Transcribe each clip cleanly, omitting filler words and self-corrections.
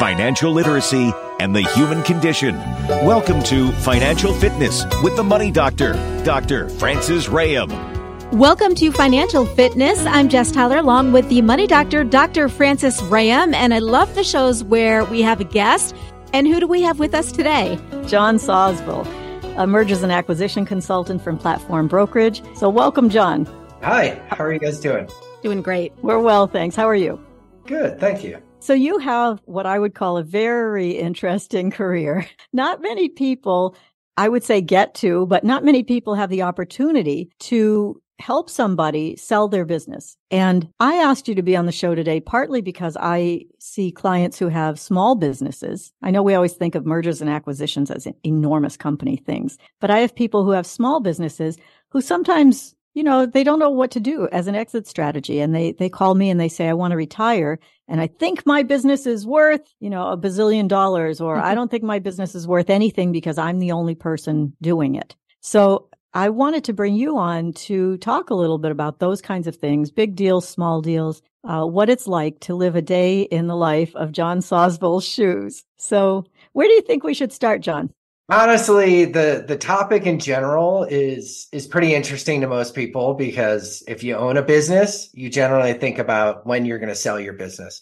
financial literacy, and the human condition. Welcome to Financial Fitness with the Money Doctor, Dr. Francis Rayam. Welcome to Financial Fitness. I'm Jess Tyler along with the Money Doctor, Dr. Francis Rayam, and I love the shows where we have a guest. And who do we have with us today? John Sawsville, a mergers and acquisition consultant from Platform Brokerage. So welcome, John. Hi, how are you guys doing? Doing great. We're well, thanks. How are you? Good, thank you. So you have what I would call a very interesting career. Not many people, I would say, get to, but not many people have the opportunity to help somebody sell their business. And I asked you to be on the show today, partly because I see clients who have small businesses. I know we always think of mergers and acquisitions as enormous company things, but I have people who have small businesses who sometimes, they don't know what to do as an exit strategy. And they call me and they say, I want to retire. And I think my business is worth, $1 bazillion, or I don't think my business is worth anything because I'm the only person doing it. So I wanted to bring you on to talk a little bit about those kinds of things, big deals, small deals, what it's like to live a day in the life of John Sawsville's shoes. So where do you think we should start, John? Honestly, the topic in general is pretty interesting to most people because if you own a business, you generally think about when you're going to sell your business.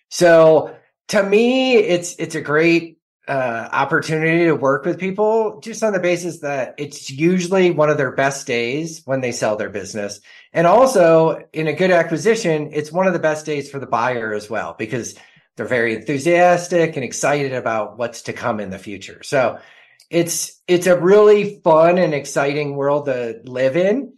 So to me, it's a great opportunity to work with people just on the basis that it's usually one of their best days when they sell their business. And also in a good acquisition, it's one of the best days for the buyer as well, because they're very enthusiastic and excited about what's to come in the future. So it's a really fun and exciting world to live in.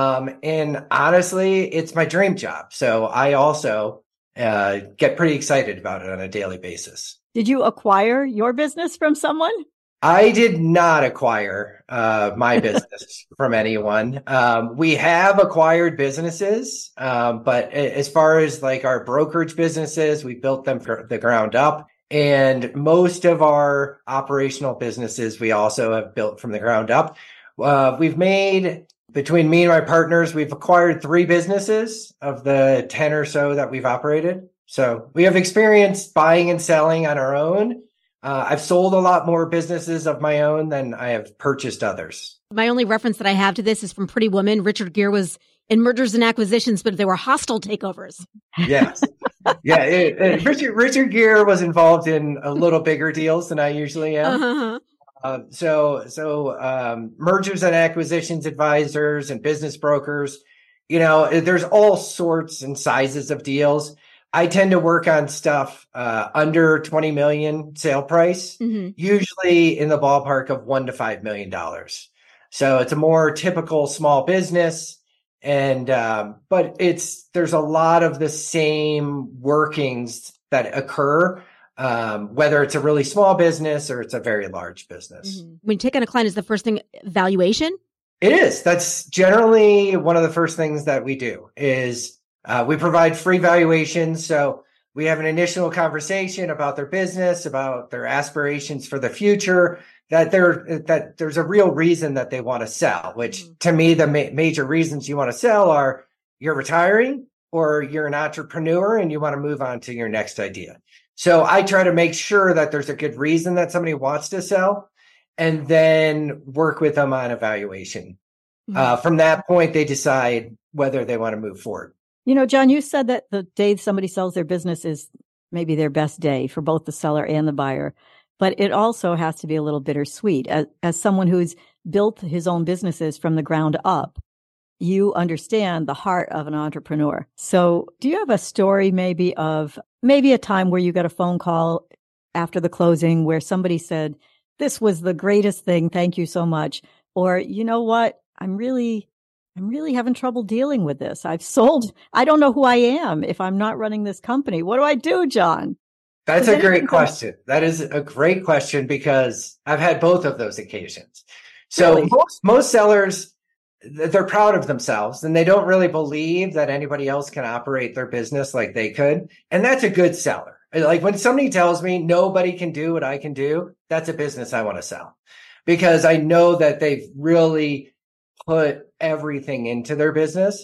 And honestly, it's my dream job. So I also get pretty excited about it on a daily basis. Did you acquire your business from someone? I did not acquire my business from anyone. We have acquired businesses, but as far as like our brokerage businesses, we built them from the ground up. And most of our operational businesses, we also have built from the ground up. We've made, between me and my partners, we've acquired 3 businesses of the 10 or so that we've operated. So we have experience buying and selling on our own. I've sold a lot more businesses of my own than I have purchased others. My only reference that I have to this is from Pretty Woman. Richard Gere was in mergers and acquisitions, but they were hostile takeovers. Yes. Yeah. Richard Gere was involved in a little bigger deals than I usually am. So mergers and acquisitions advisors and business brokers, there's all sorts and sizes of deals. I tend to work on stuff under 20 million sale price, usually in the ballpark of $1 to $5 million. So it's a more typical small business. And, but there's a lot of the same workings that occur, whether it's a really small business or it's a very large business. When you take on a client, is the first thing valuation? It is. That's generally one of the first things that we do is, we provide free valuations. So we have an initial conversation about their business, about their aspirations for the future, that there's a real reason that they want to sell, which to me, the major reasons you want to sell are you're retiring or you're an entrepreneur and you want to move on to your next idea. So I try to make sure that there's a good reason that somebody wants to sell and then work with them on evaluation. From that point, they decide whether they want to move forward. John, you said that the day somebody sells their business is maybe their best day for both the seller and the buyer. But it also has to be a little bittersweet. As someone who's built his own businesses from the ground up, you understand the heart of an entrepreneur. So do you have a story maybe a time where you got a phone call after the closing where somebody said, this was the greatest thing, thank you so much? Or, you know what, I'm really having trouble dealing with this. I don't know who I am if I'm not running this company. What do I do, John? That's a great question. That is a great question because I've had both of those occasions. So Really? most sellers, they're proud of themselves and they don't really believe that anybody else can operate their business like they could. And that's a good seller. Like when somebody tells me nobody can do what I can do, that's a business I want to sell because I know that they've really put everything into their business.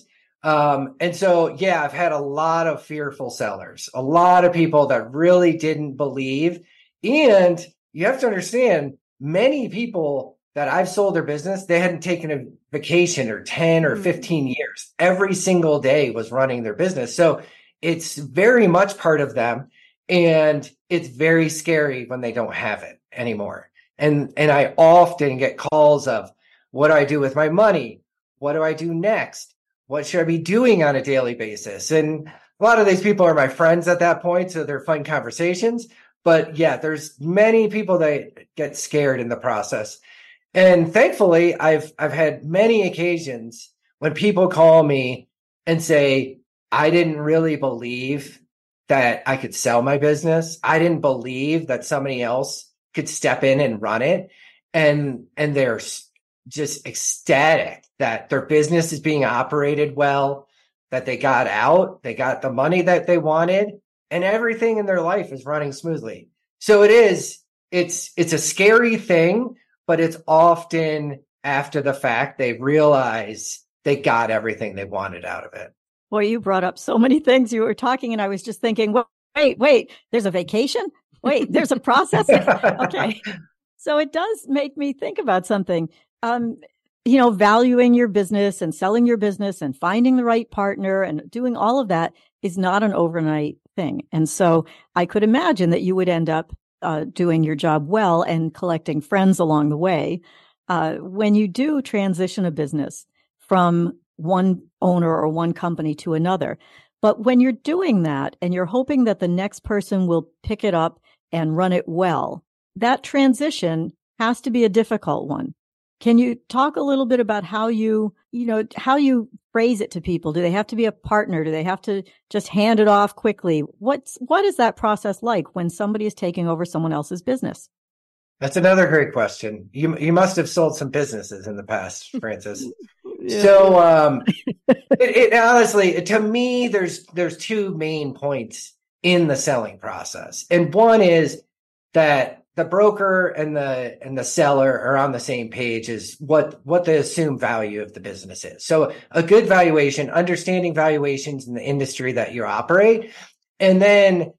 And so, yeah, I've had a lot of fearful sellers, a lot of people that really didn't believe. And you have to understand, many people that I've sold their business, they hadn't taken a vacation or 10 or 15 years. Every single day was running their business. So it's very much part of them. And it's very scary when they don't have it anymore. And I often get calls of, what do I do with my money? What do I do next? What should I be doing on a daily basis? And a lot of these people are my friends at that point, so they're fun conversations. But yeah, there's many people that get scared in the process. And thankfully, I've had many occasions when people call me and say, I didn't really believe that I could sell my business. I didn't believe that somebody else could step in and run it. And they're just ecstatic that their business is being operated well, that they got out, they got the money that they wanted, and everything in their life is running smoothly. So it's a scary thing, but it's often after the fact they realize they got everything they wanted out of it. Boy, you brought up so many things. You were talking and I was just thinking, well, wait, there's a vacation? Wait, there's a process? Okay. So it does make me think about something. Valuing your business and selling your business and finding the right partner and doing all of that is not an overnight thing. And so I could imagine that you would end up doing your job well and collecting friends along the way. When you do transition a business from one owner or one company to another, but when you're doing that and you're hoping that the next person will pick it up and run it well, that transition has to be a difficult one. Can you talk a little bit about how you phrase it to people? Do they have to be a partner? Do they have to just hand it off quickly? What is that process like when somebody is taking over someone else's business? That's another great question. You must have sold some businesses in the past, Frances. Yeah. So it honestly, to me, there's two main points in the selling process. And one is that the broker and the seller are on the same page as what the assumed value of the business is. So a good valuation, understanding valuations in the industry that you operate, and then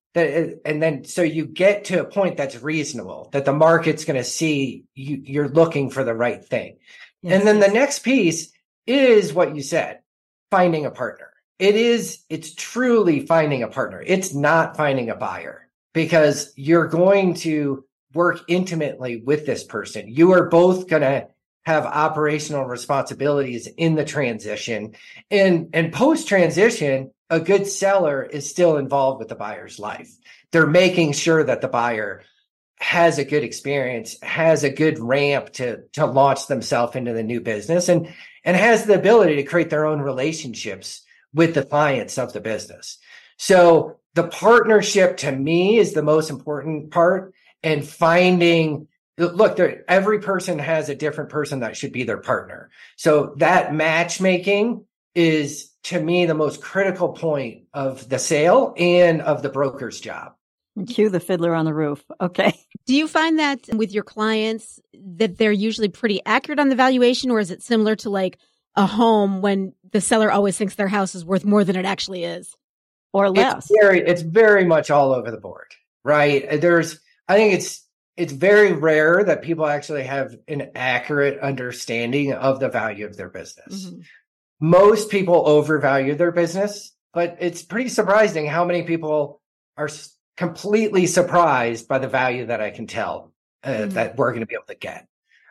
so you get to a point that's reasonable, that the market's going to see you're looking for the right thing. Yes, and then the next piece is what you said, finding a partner. It's truly finding a partner. It's not finding a buyer, because you're going to work intimately with this person. You are both going to have operational responsibilities in the transition. And post-transition, a good seller is still involved with the buyer's life. They're making sure that the buyer has a good experience, has a good ramp to launch themselves into the new business, and has the ability to create their own relationships with the clients of the business. So the partnership to me is the most important part. And finding, look, every person has a different person that should be their partner. So that matchmaking is, to me, the most critical point of the sale and of the broker's job. Cue the Fiddler on the Roof. Okay. Do you find that with your clients that they're usually pretty accurate on the valuation, or is it similar to like a home when the seller always thinks their house is worth more than it actually is? Or less? It's very much all over the board, right? I think it's very rare that people actually have an accurate understanding of the value of their business. Mm-hmm. Most people overvalue their business, but it's pretty surprising how many people are completely surprised by the value that I can tell that we're going to be able to get.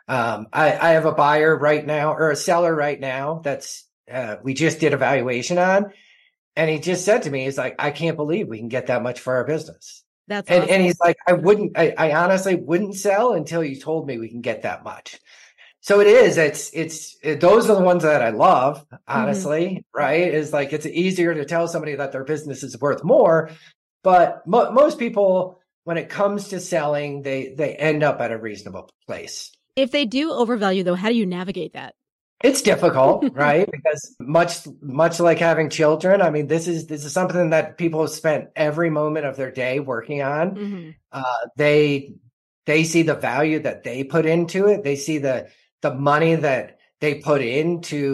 I have a buyer right now, or a seller right now, that's we just did a valuation on, and he just said to me, he's like, I can't believe we can get that much for our business. That's awesome. And he's like, I honestly wouldn't sell until you told me we can get that much. So it's those are the ones that I love, honestly, right? Is like, it's easier to tell somebody that their business is worth more. But most people, when it comes to selling, they end up at a reasonable place. If they do overvalue, though, how do you navigate that? It's difficult, right? Because much like having children, I mean, this is something that people have spent every moment of their day working on. They see the value that they put into it. They see the money that they put into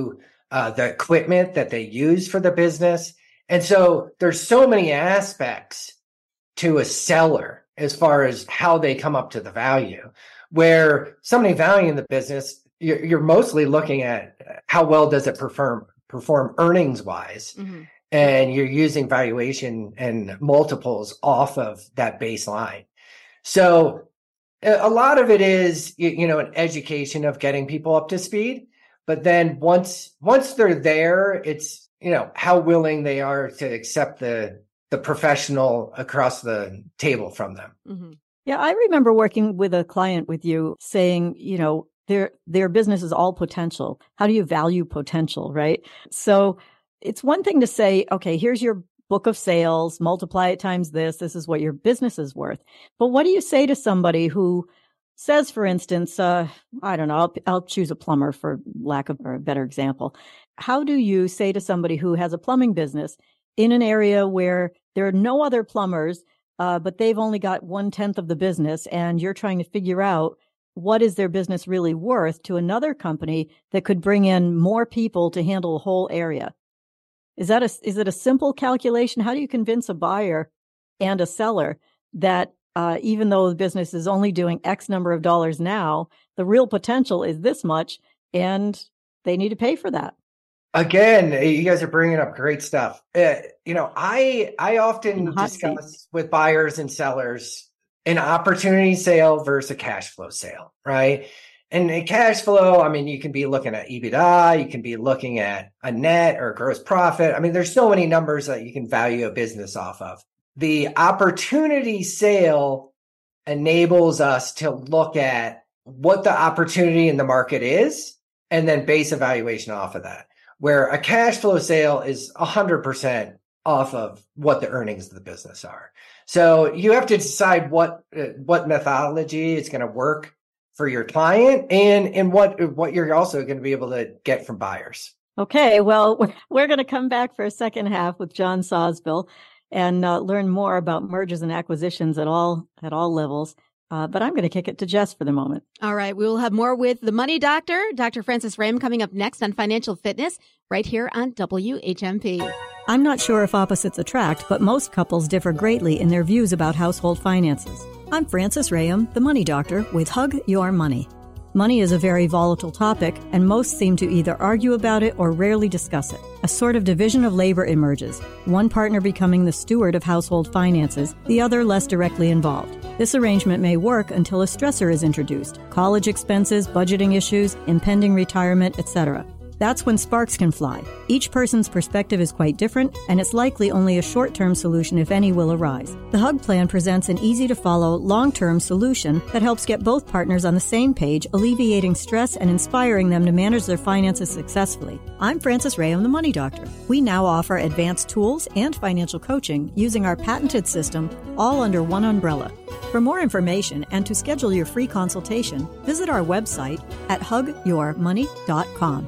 the equipment that they use for the business. And so there's so many aspects to a seller as far as how they come up to the value, where somebody valuing the business, you're mostly looking at how well does it perform earnings wise. Mm-hmm. And you're using valuation and multiples off of that baseline. So a lot of it is, an education of getting people up to speed. But then once they're there, it's, how willing they are to accept the professional across the table from them. Mm-hmm. Yeah, I remember working with a client with you saying, their business is all potential. How do you value potential, right? So it's one thing to say, okay, here's your book of sales, multiply it times this is what your business is worth. But what do you say to somebody who says, for instance, I don't know, I'll choose a plumber for lack of a better example. How do you say to somebody who has a plumbing business in an area where there are no other plumbers, but they've only got 1/10 of the business, and you're trying to figure out what is their business really worth to another company that could bring in more people to handle a whole area? Is it a simple calculation? How do you convince a buyer and a seller that even though the business is only doing X number of dollars now, the real potential is this much, and they need to pay for that? Again, you guys are bringing up great stuff. I often discuss with buyers and sellers an opportunity sale versus a cash flow sale, right? And a cash flow, you can be looking at EBITDA, you can be looking at a net or gross profit. There's so many numbers that you can value a business off of. The opportunity sale enables us to look at what the opportunity in the market is and then base evaluation off of that. Where a cash flow sale is 100% off of what the earnings of the business are. So you have to decide what methodology is going to work for your client and what you're also going to be able to get from buyers. Okay, well, we're going to come back for a second half with John Sawsville and learn more about mergers and acquisitions at all levels. But I'm going to kick it to Jess for the moment. All right. We will have more with the Money Doctor, Dr. Francis Rayum, coming up next on Financial Fitness right here on WHMP. I'm not sure if opposites attract, but most couples differ greatly in their views about household finances. I'm Francis Rayum, the Money Doctor, with Hug Your Money. Money is a very volatile topic, and most seem to either argue about it or rarely discuss it. A sort of division of labor emerges, one partner becoming the steward of household finances, the other less directly involved. This arrangement may work until a stressor is introduced: college expenses, budgeting issues, impending retirement, etc. That's when sparks can fly. Each person's perspective is quite different, and it's likely only a short-term solution, if any, will arise. The HUG plan presents an easy-to-follow, long-term solution that helps get both partners on the same page, alleviating stress and inspiring them to manage their finances successfully. I'm Francis Rayum, the Money Doctor. We now offer advanced tools and financial coaching using our patented system, all under one umbrella. For more information and to schedule your free consultation, visit our website at hugyourmoney.com.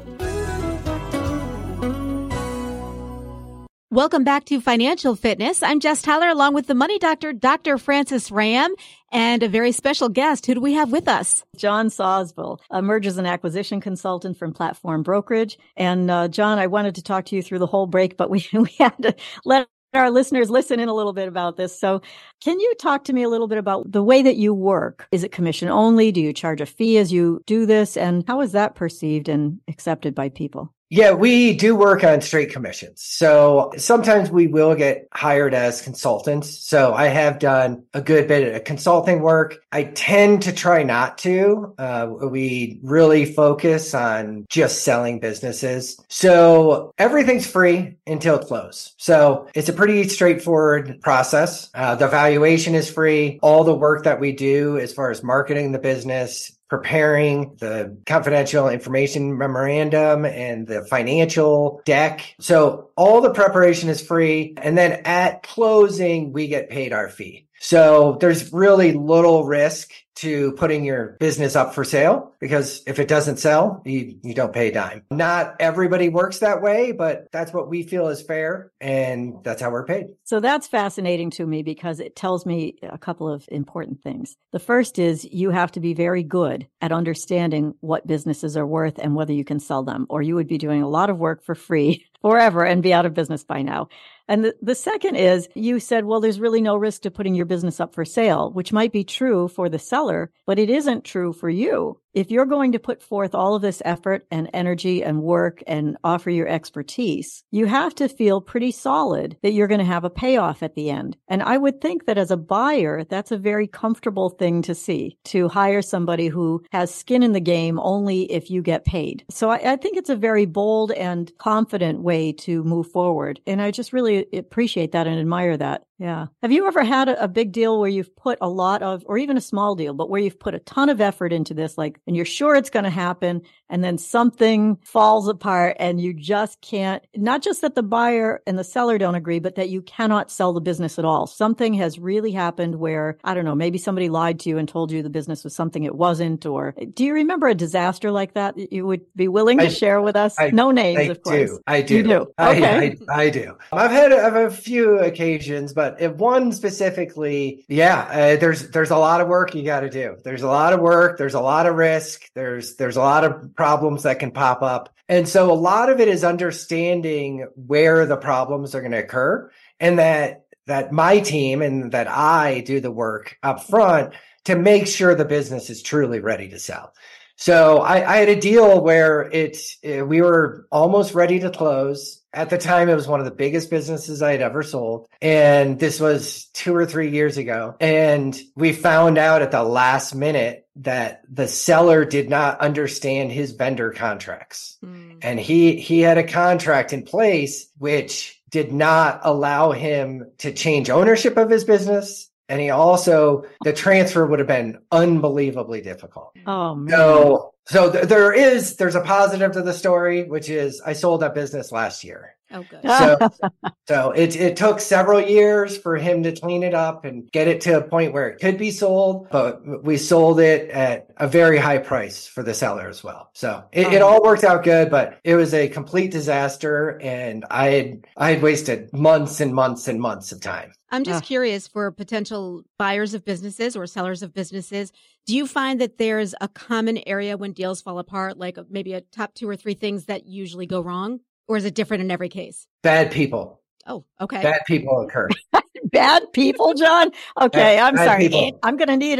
Welcome back to Financial Fitness. I'm Jess Tyler, along with the Money Doctor, Dr. Francis Rayum, and a very special guest. Who do we have with us? John Sawsville, a mergers and acquisition consultant from Platform Brokerage. And John, I wanted to talk to you through the whole break, but we had to let our listeners listen in a little bit about this. So can you talk to me a little bit about the way that you work? Is it commission only? Do you charge a fee as you do this? And how is that perceived and accepted by people? Yeah, we do work on straight commissions. So sometimes we will get hired as consultants. So I have done a good bit of consulting work. I tend to try not to. We really focus on just selling businesses. So everything's free until close. So it's a pretty straightforward process. The valuation is free. All the work that we do as far as marketing the business, preparing the confidential information memorandum and the financial deck. So all the preparation is free. And then at closing, we get paid our fee. So there's really little risk to putting your business up for sale, because if it doesn't sell, you don't pay a dime. Not everybody works that way, but that's what we feel is fair, and that's how we're paid. So that's fascinating to me because it tells me a couple of important things. The first is you have to be very good at understanding what businesses are worth and whether you can sell them, or you would be doing a lot of work for free forever and be out of business by now. And the second is you said, well, there's really no risk to putting your business up for sale, which might be true for the seller, but it isn't true for you. If you're going to put forth all of this effort and energy and work and offer your expertise, you have to feel pretty solid that you're going to have a payoff at the end. And I would think that as a buyer, that's a very comfortable thing to see, to hire somebody who has skin in the game only if you get paid. So I think it's a very bold and confident way to move forward. And I just really appreciate that and admire that. Yeah. Have you ever had a big deal where you've put a lot of, or even a small deal, but where you've put a ton of effort into this, like, and you're sure it's going to happen, and then something falls apart and you just can't, not just that the buyer and the seller don't agree, but that you cannot sell the business at all. Something has really happened where, I don't know, maybe somebody lied to you and told you the business was something it wasn't, or do you remember a disaster like that you would be willing to share with us? No names, of course. I do. You do. Okay. I do. I've had a few occasions, but if one specifically, there's a lot of work you got to do. There's a lot of work. There's a lot of risk. There's a lot of problems that can pop up. And so a lot of it is understanding where the problems are going to occur, and that my team and that I do the work up front to make sure the business is truly ready to sell. So I had a deal where we were almost ready to close. At the time, it was one of the biggest businesses I had ever sold. And this was 2 or 3 years ago. And we found out at the last minute that the seller did not understand his vendor contracts. And he had a contract in place which did not allow him to change ownership of his business. And the transfer would have been unbelievably difficult. Oh, man. So there's a positive to the story, which is I sold that business last year. Oh, good. So it took several years for him to clean it up and get it to a point where it could be sold, but we sold it at a very high price for the seller as well. So it all worked out good, but it was a complete disaster, and I had wasted months and months and months of time. I'm just curious, for potential buyers of businesses or sellers of businesses, do you find that there's a common area when deals fall apart, like maybe a top 2 or 3 things that usually go wrong? Or is it different in every case? Bad people. Oh, okay. Bad people occur. Bad people, John? Okay, I'm sorry. People. I'm going to need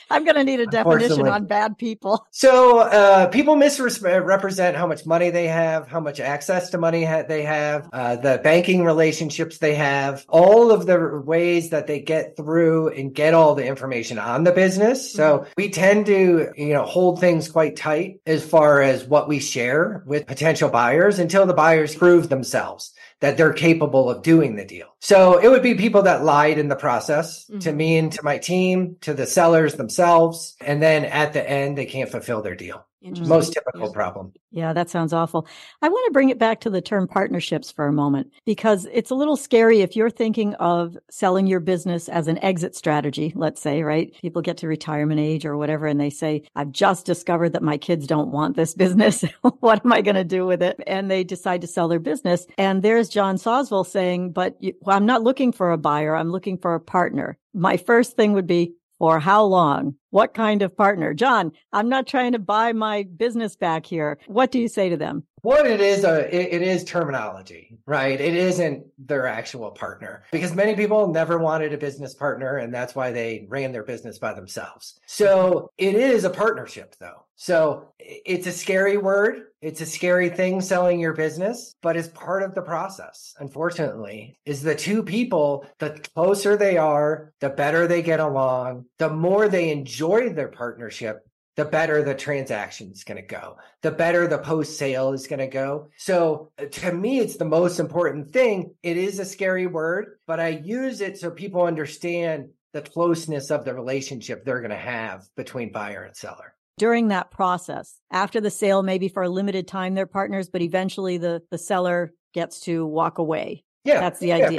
a definition on bad people. So people misrepresent how much money they have, how much access to money they have, the banking relationships they have, all of the ways that they get through and get all the information on the business. So we tend to, hold things quite tight as far as what we share with potential buyers until the buyers prove themselves that they're capable of doing the deal. So it would be people that lied in the process to me and to my team, to the sellers themselves. And then at the end, they can't fulfill their deal. Most typical problem. Yeah, that sounds awful. I want to bring it back to the term partnerships for a moment, because it's a little scary if you're thinking of selling your business as an exit strategy, let's say, right? People get to retirement age or whatever, and they say, I've just discovered that my kids don't want this business. What am I going to do with it? And they decide to sell their business. And there's John Sosville saying, but I'm not looking for a buyer. I'm looking for a partner. My first thing would be, for how long? What kind of partner? John, I'm not trying to buy my business back here. What do you say to them? What it is, it is terminology, right? It isn't their actual partner, because many people never wanted a business partner, and that's why they ran their business by themselves. So it is a partnership, though. So it's a scary word. It's a scary thing, selling your business, but it's part of the process, unfortunately, is the two people, the closer they are, the better they get along, the more they enjoy their partnership, the better the transaction is going to go, the better the post-sale is going to go. So to me, it's the most important thing. It is a scary word, but I use it so people understand the closeness of the relationship they're going to have between buyer and seller. During that process, after the sale, maybe for a limited time, they're partners, but eventually the seller gets to walk away. Yeah. That's the idea.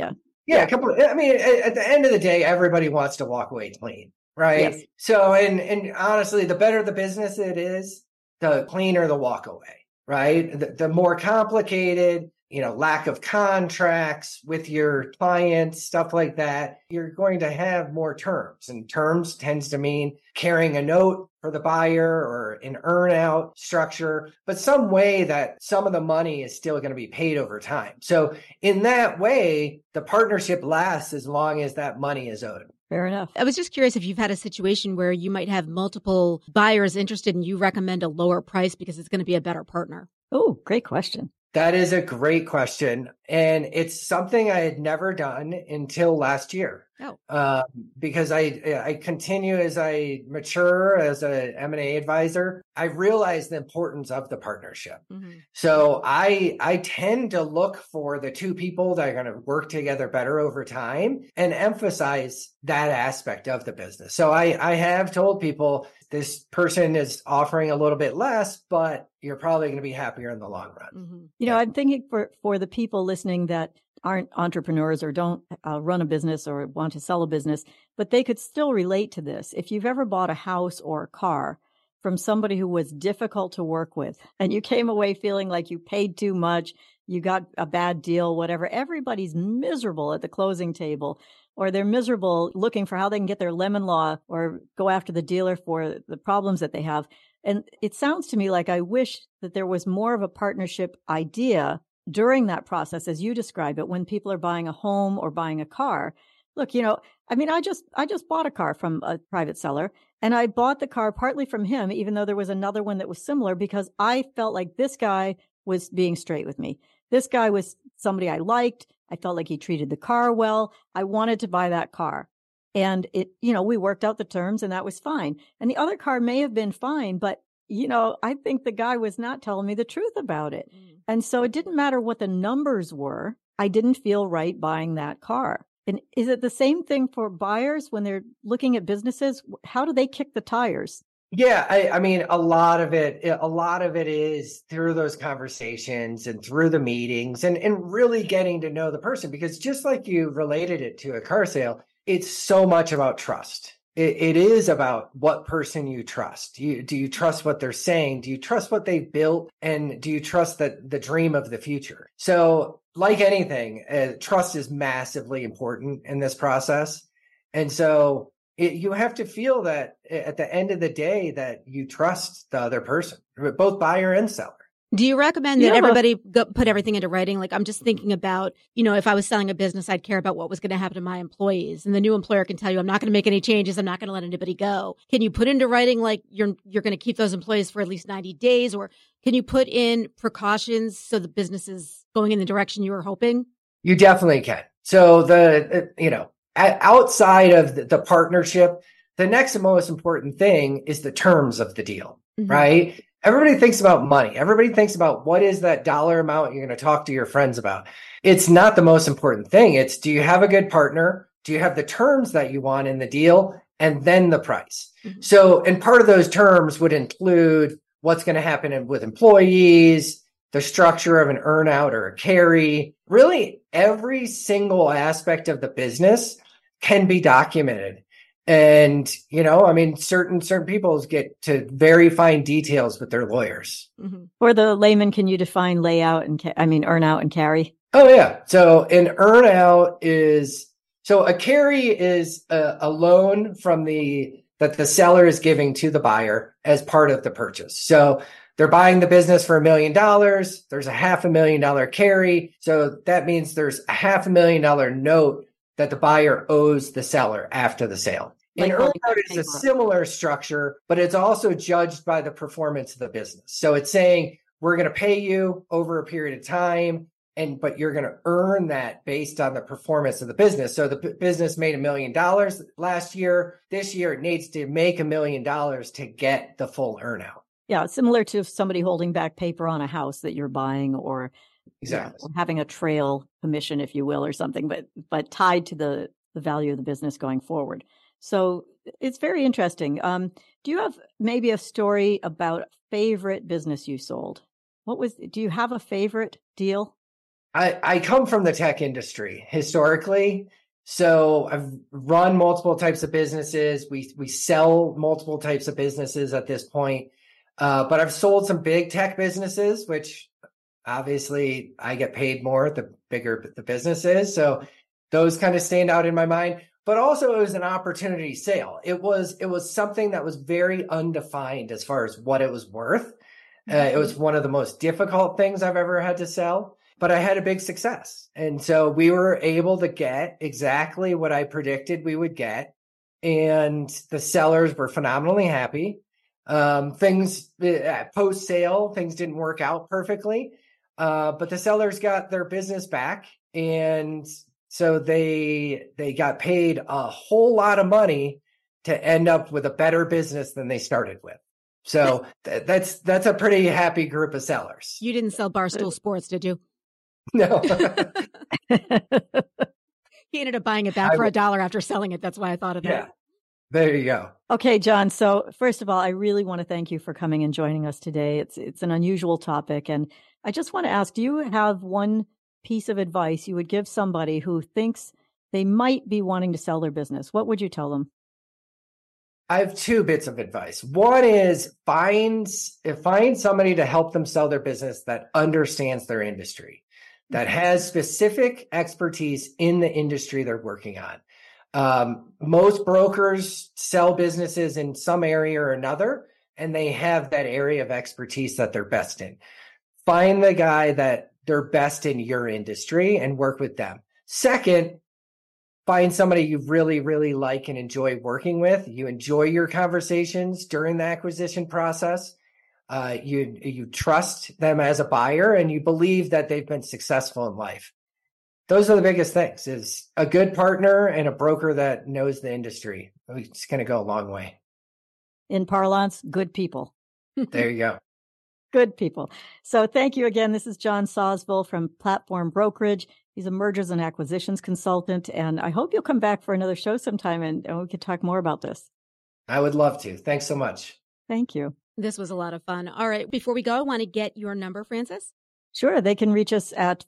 Yeah, a couple. I mean, at the end of the day, everybody wants to walk away clean, right? Yes. So, and honestly, the better the business it is, the cleaner the walk away, right? The more complicated, lack of contracts with your clients, stuff like that, you're going to have more terms. And terms tends to mean carrying a note for the buyer or an earn-out structure, but some way that some of the money is still going to be paid over time. So in that way, the partnership lasts as long as that money is owed. Fair enough. I was just curious if you've had a situation where you might have multiple buyers interested and you recommend a lower price because it's going to be a better partner. Oh, great question. That is a great question. And it's something I had never done until last year. Because I continue as I mature as a M&A advisor, I realize the importance of the partnership. Mm-hmm. So I tend to look for the two people that are going to work together better over time and emphasize that aspect of the business. So I have told people this person is offering a little bit less, but you're probably going to be happier in the long run. Mm-hmm. I'm thinking for the people listening that aren't entrepreneurs or don't run a business or want to sell a business, but they could still relate to this. If you've ever bought a house or a car from somebody who was difficult to work with and you came away feeling like you paid too much, you got a bad deal, whatever, everybody's miserable at the closing table, or they're miserable looking for how they can get their lemon law or go after the dealer for the problems that they have. And it sounds to me like I wish that there was more of a partnership idea during that process, as you describe it, when people are buying a home or buying a car. Look, I just bought a car from a private seller, and I bought the car partly from him, even though there was another one that was similar, because I felt like this guy was being straight with me. This guy was somebody I liked. I felt like he treated the car well. I wanted to buy that car. And we worked out the terms and that was fine. And the other car may have been fine, but I think the guy was not telling me the truth about it. And so it didn't matter what the numbers were. I didn't feel right buying that car. And is it the same thing for buyers when they're looking at businesses? How do they kick the tires? Yeah, I mean, a lot of it is through those conversations and through the meetings and really getting to know the person, because just like you related it to a car sale, it's so much about trust. It is about what person you trust. Do you trust what they're saying? Do you trust what they built? And do you trust that the dream of the future? So like anything, trust is massively important in this process. And so you have to feel that at the end of the day that you trust the other person, both buyer and seller. Do you recommend that everybody put everything into writing? Like, I'm just thinking about, if I was selling a business, I'd care about what was going to happen to my employees. And the new employer can tell you, I'm not going to make any changes. I'm not going to let anybody go. Can you put into writing, like, you're going to keep those employees for at least 90 days? Or can you put in precautions so the business is going in the direction you were hoping? You definitely can. So outside of the partnership, the next most important thing is the terms of the deal, right? Everybody thinks about money. Everybody thinks about what is that dollar amount you're going to talk to your friends about. It's not the most important thing. It's, do you have a good partner? Do you have the terms that you want in the deal? And then the price. So, and part of those terms would include what's going to happen with employees, the structure of an earn-out or a carry. Really, every single aspect of the business can be documented. And, certain people get to very fine details with their lawyers. For the layman, can you define earn-out and carry? Oh, yeah. So an earn-out a carry is a loan that the seller is giving to the buyer as part of the purchase. So they're buying the business for $1 million. There's a $500,000 carry. So that means there's a $500,000 note that the buyer owes the seller after the sale. An earn-out is a similar structure, but it's also judged by the performance of the business. So it's saying, we're going to pay you over a period of time, but you're going to earn that based on the performance of the business. So the business made $1 million last year. This year, it needs to make $1 million to get the full earn-out. Yeah, similar to somebody holding back paper on a house that you're buying, or exactly, or having a trail commission, if you will, or something, but tied to the value of the business going forward. So it's very interesting. Do you have maybe a story about a favorite business you sold? Do you have a favorite deal? I come from the tech industry historically. So I've run multiple types of businesses. We sell multiple types of businesses at this point. But I've sold some big tech businesses, which obviously I get paid more the bigger the business is. So those kind of stand out in my mind. But also it was an opportunity sale. It was something that was very undefined as far as what it was worth. It was one of the most difficult things I've ever had to sell, but I had a big success. And so we were able to get exactly what I predicted we would get. And the sellers were phenomenally happy. Things post sale, things didn't work out perfectly. But the sellers got their business back. And so they got paid a whole lot of money to end up with a better business than they started with. So that's a pretty happy group of sellers. You didn't sell Barstool Sports, did you? No. He ended up buying it back for $1 after selling it. That's why I thought of that. There you go. Okay, John. So first of all, I really want to thank you for coming and joining us today. It's an unusual topic. And I just want to ask, do you have one piece of advice you would give somebody who thinks they might be wanting to sell their business? What would you tell them? I have two bits of advice. One is find somebody to help them sell their business that understands their industry, that has specific expertise in the industry they're working on. Most brokers sell businesses in some area or another, and they have that area of expertise that they're best in. Find the guy that they're best in your industry and work with them. Second, find somebody you really, really like and enjoy working with. You enjoy your conversations during the acquisition process. You trust them as a buyer, and you believe that they've been successful in life. Those are the biggest things, is a good partner and a broker that knows the industry. It's going to go a long way. In parlance, good people. There you go. Good people. So thank you again. This is John Sawsville from Platform Brokerage. He's a mergers and acquisitions consultant, and I hope you'll come back for another show sometime and we can talk more about this. I would love to. Thanks so much. Thank you. This was a lot of fun. All right. Before we go, I want to get your number, Francis. Sure. They can reach us at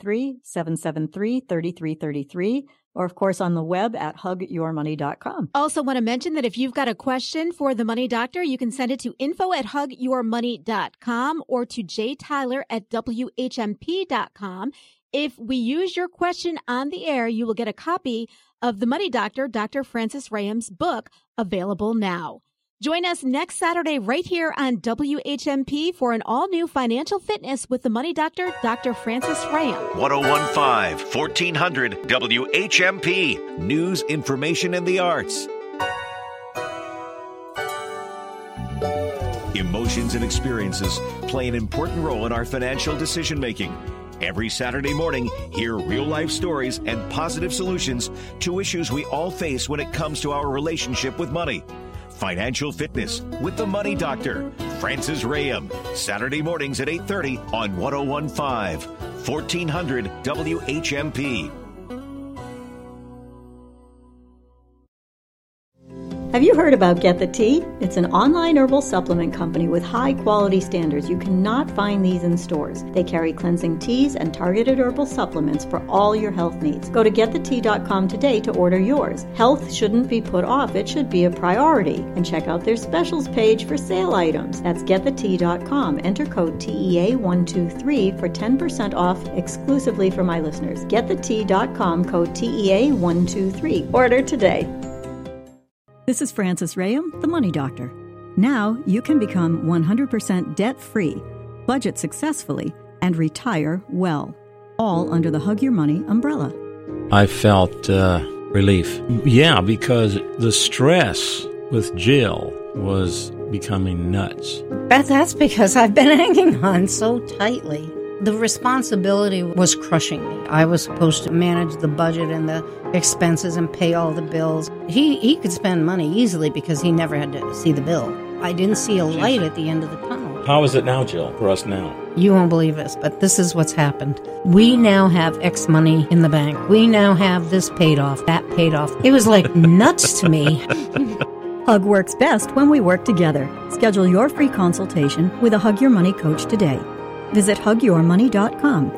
413-773-3333, or of course on the web at hugyourmoney.com. Also want to mention that if you've got a question for the Money Doctor, you can send it to info@hugyourmoney.com or to jtyler@whmp.com. If we use your question on the air, you will get a copy of the Money Doctor, Dr. Francis Raham's book, available now. Join us next Saturday right here on WHMP for an all-new Financial Fitness with the Money Doctor, Dr. Francis Raham. 1015, 1400 WHMP. News, information, and the arts. Emotions and experiences play an important role in our financial decision-making. Every Saturday morning, hear real-life stories and positive solutions to issues we all face when it comes to our relationship with money. Financial Fitness with the Money Doctor, Francis Raham. Saturday mornings at 8:30 on 1015, 1400 WHMP. Have you heard about Get the Tea? It's an online herbal supplement company with high quality standards. You cannot find these in stores. They carry cleansing teas and targeted herbal supplements for all your health needs. Go to getthetea.com today to order yours. Health shouldn't be put off. It should be a priority. And check out their specials page for sale items. That's getthetea.com. Enter code TEA123 for 10% off exclusively for my listeners. Getthetea.com, code TEA123. Order today. This is Francis Raham, the Money Doctor. Now you can become 100% debt-free, budget successfully, and retire well, all under the Hug Your Money umbrella. I felt relief. Yeah, because the stress with Jill was becoming nuts. That's because I've been hanging on so tightly. The responsibility was crushing me. I was supposed to manage the budget and the expenses and pay all the bills. He could spend money easily because he never had to see the bill. I didn't see a light at the end of the tunnel. How is it now, Jill, for us now? You won't believe this, but this is what's happened. We now have X money in the bank. We now have this paid off, that paid off. It was like nuts to me. Hug works best when we work together. Schedule your free consultation with a Hug Your Money coach today. Visit hugyourmoney.com.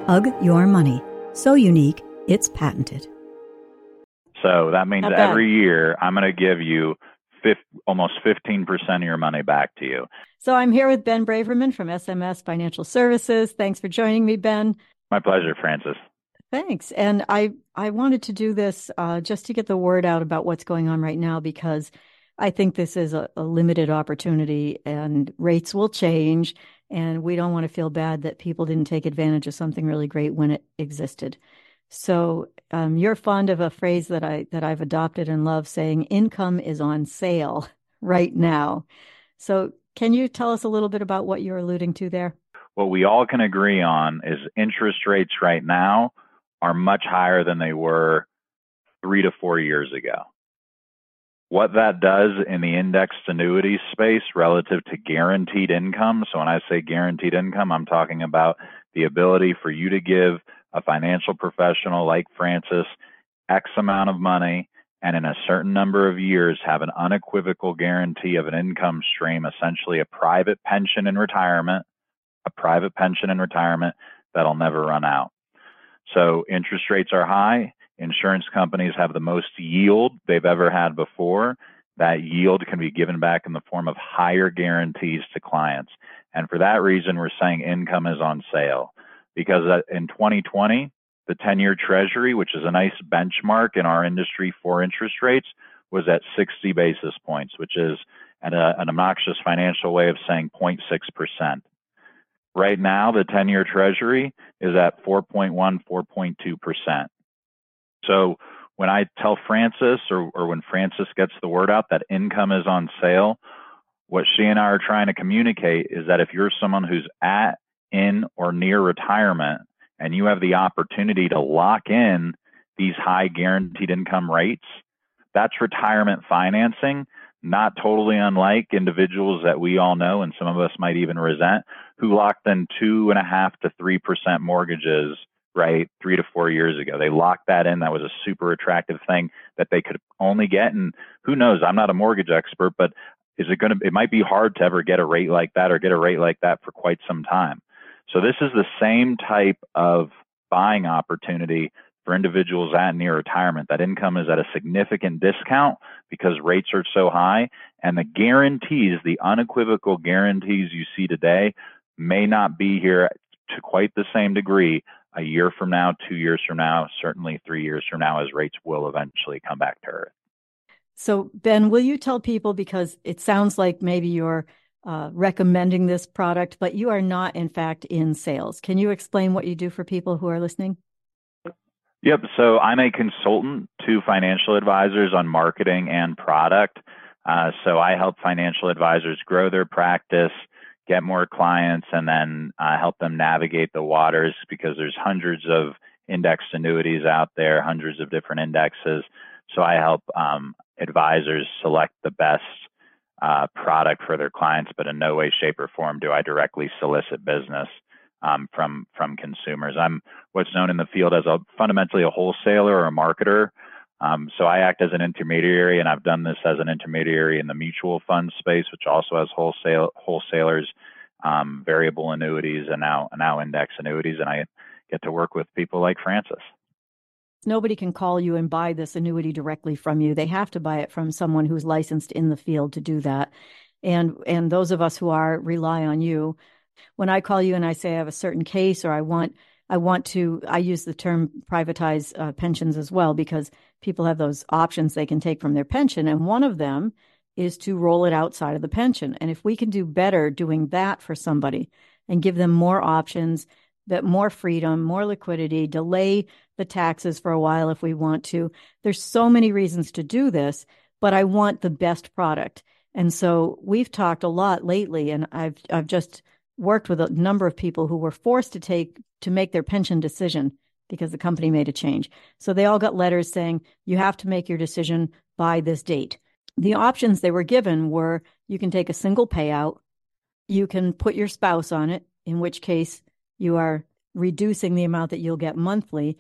Hug Your Money. So unique, it's patented. So that means every year I'm going to give you almost 15% of your money back to you. So I'm here with Ben Braverman from SMS Financial Services. Thanks for joining me, Ben. My pleasure, Francis. Thanks. And I wanted to do this just to get the word out about what's going on right now, because I think this is a limited opportunity and rates will change. And we don't want to feel bad that people didn't take advantage of something really great when it existed. So you're fond of a phrase that I've adopted and love, saying income is on sale right now. So can you tell us a little bit about what you're alluding to there? What we all can agree on is interest rates right now are much higher than they were 3 to 4 years ago. What that does in the indexed annuity space relative to guaranteed income. So when I say guaranteed income, I'm talking about the ability for you to give a financial professional like Francis X amount of money and in a certain number of years have an unequivocal guarantee of an income stream, essentially a private pension in retirement that'll never run out. So interest rates are high. Insurance companies have the most yield they've ever had before. That yield can be given back in the form of higher guarantees to clients. And for that reason, we're saying income is on sale. Because in 2020, the 10-year Treasury, which is a nice benchmark in our industry for interest rates, was at 60 basis points, which is an obnoxious financial way of saying 0.6%. Right now, the 10-year Treasury is at 4.1, 4.2%. So when I tell Francis or when Francis gets the word out that income is on sale, what she and I are trying to communicate is that if you're someone who's at, in, or near retirement and you have the opportunity to lock in these high guaranteed income rates, that's retirement financing, not totally unlike individuals that we all know and some of us might even resent, who locked in 2.5% to 3% mortgages, right, 3 to 4 years ago. They locked that in. That was a super attractive thing that they could only get. And who knows, I'm not a mortgage expert, but it might be hard to ever get a rate like that or get a rate like that for quite some time. So this is the same type of buying opportunity for individuals at near retirement. That income is at a significant discount because rates are so high, and the guarantees, the unequivocal guarantees you see today may not be here to quite the same degree a year from now, 2 years from now, certainly 3 years from now, as rates will eventually come back to earth. So Ben, will you tell people, because it sounds like maybe you're recommending this product, but you are not, in fact, in sales. Can you explain what you do for people who are listening? Yep. So I'm a consultant to financial advisors on marketing and product. So I help financial advisors grow their practice, get more clients, and then help them navigate the waters, because there's hundreds of indexed annuities out there, hundreds of different indexes. So I help advisors select the best product for their clients, but in no way, shape, or form do I directly solicit business from consumers. I'm what's known in the field as fundamentally a wholesaler or a marketer. So I act as an intermediary, and I've done this as an intermediary in the mutual fund space, which also has wholesalers, variable annuities, and now index annuities. And I get to work with people like Francis. Nobody can call you and buy this annuity directly from you. They have to buy it from someone who's licensed in the field to do that. And those of us who rely on you. When I call you and I say I have a certain case, or I use the term privatize pensions as well, because people have those options they can take from their pension. And one of them is to roll it outside of the pension. And if we can do better doing that for somebody and give them more options, that more freedom, more liquidity, delay the taxes for a while if we want to. There's so many reasons to do this, but I want the best product. And so we've talked a lot lately, and I've just worked with a number of people who were forced to make their pension decision because the company made a change. So they all got letters saying, you have to make your decision by this date. The options they were given were, you can take a single payout, you can put your spouse on it, in which case you are reducing the amount that you'll get monthly,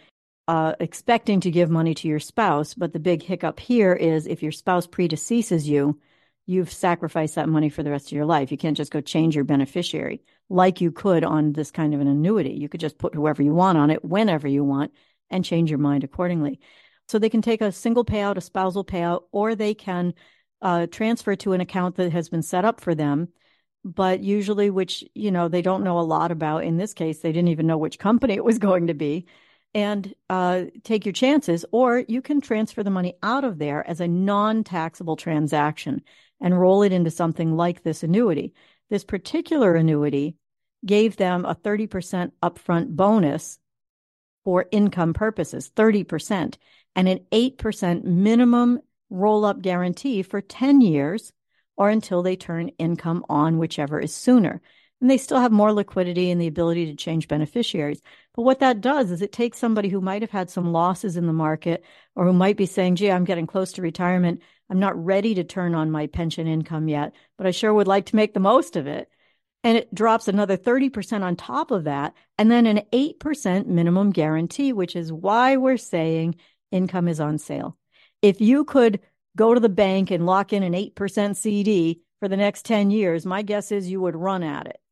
expecting to give money to your spouse. But the big hiccup here is if your spouse predeceases you, you've sacrificed that money for the rest of your life. You can't just go change your beneficiary like you could on this kind of an annuity. You could just put whoever you want on it whenever you want and change your mind accordingly. So they can take a single payout, a spousal payout, or they can transfer to an account that has been set up for them, but usually which, they don't know a lot about. In this case, they didn't even know which company it was going to be. And take your chances, or you can transfer the money out of there as a non-taxable transaction and roll it into something like this annuity. This particular annuity gave them a 30% upfront bonus for income purposes, 30%, and an 8% minimum roll-up guarantee for 10 years or until they turn income on, whichever is sooner. And they still have more liquidity and the ability to change beneficiaries. But what that does is it takes somebody who might have had some losses in the market or who might be saying, gee, I'm getting close to retirement. I'm not ready to turn on my pension income yet, but I sure would like to make the most of it. And it drops another 30% on top of that, and then an 8% minimum guarantee, which is why we're saying income is on sale. If you could go to the bank and lock in an 8% CD for the next 10 years, my guess is you would run at it.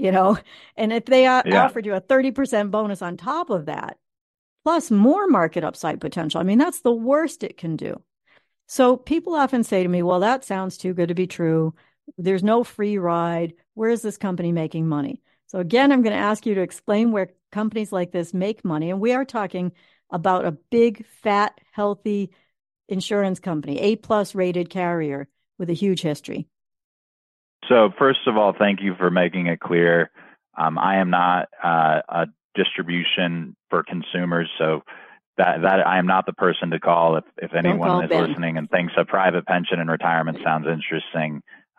And if they offered you a 30% bonus on top of that, plus more market upside potential, I mean, that's the worst it can do. So people often say to me, well, that sounds too good to be true. There's no free ride. Where is this company making money? So again, I'm going to ask you to explain where companies like this make money. And we are talking about a big, fat, healthy insurance company, A+ rated carrier with a huge history. So first of all, thank you for making it clear. I am not a distribution for consumers, so that I am not the person to call if anyone is listening and thinks a private pension and retirement sounds interesting.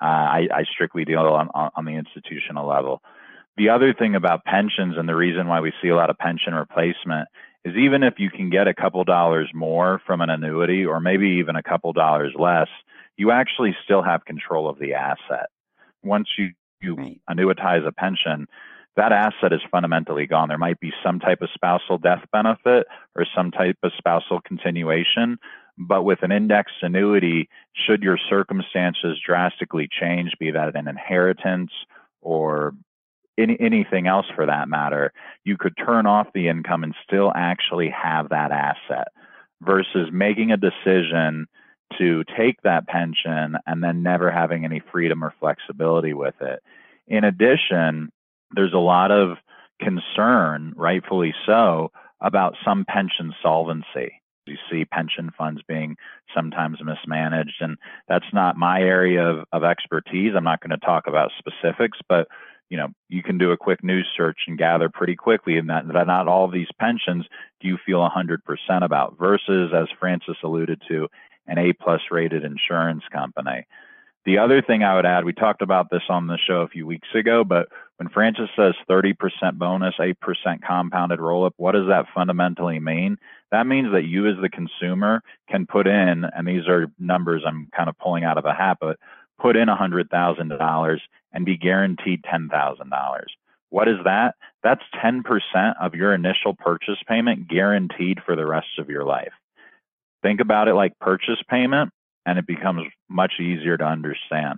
I strictly deal on the institutional level. The other thing about pensions, and the reason why we see a lot of pension replacement, is even if you can get a couple dollars more from an annuity, or maybe even a couple dollars less, you actually still have control of the asset. Once you annuitize a pension, that asset is fundamentally gone. There might be some type of spousal death benefit or some type of spousal continuation, but with an indexed annuity, should your circumstances drastically change, be that an inheritance or anything else for that matter, you could turn off the income and still actually have that asset, versus making a decision to take that pension and then never having any freedom or flexibility with it. In addition, there's a lot of concern, rightfully so, about some pension solvency. You see pension funds being sometimes mismanaged, and that's not my area of expertise. I'm not going to talk about specifics, but you can do a quick news search and gather pretty quickly that not all of these pensions do you feel 100% about, versus, as Francis alluded to, an A+ rated insurance company. The other thing I would add, we talked about this on the show a few weeks ago, but when Francis says 30% bonus, 8% compounded roll-up, what does that fundamentally mean? That means that you as the consumer can put in, and these are numbers I'm kind of pulling out of a hat, but put in $100,000 and be guaranteed $10,000. What is that? That's 10% of your initial purchase payment guaranteed for the rest of your life. Think about it like purchase payment, and it becomes much easier to understand.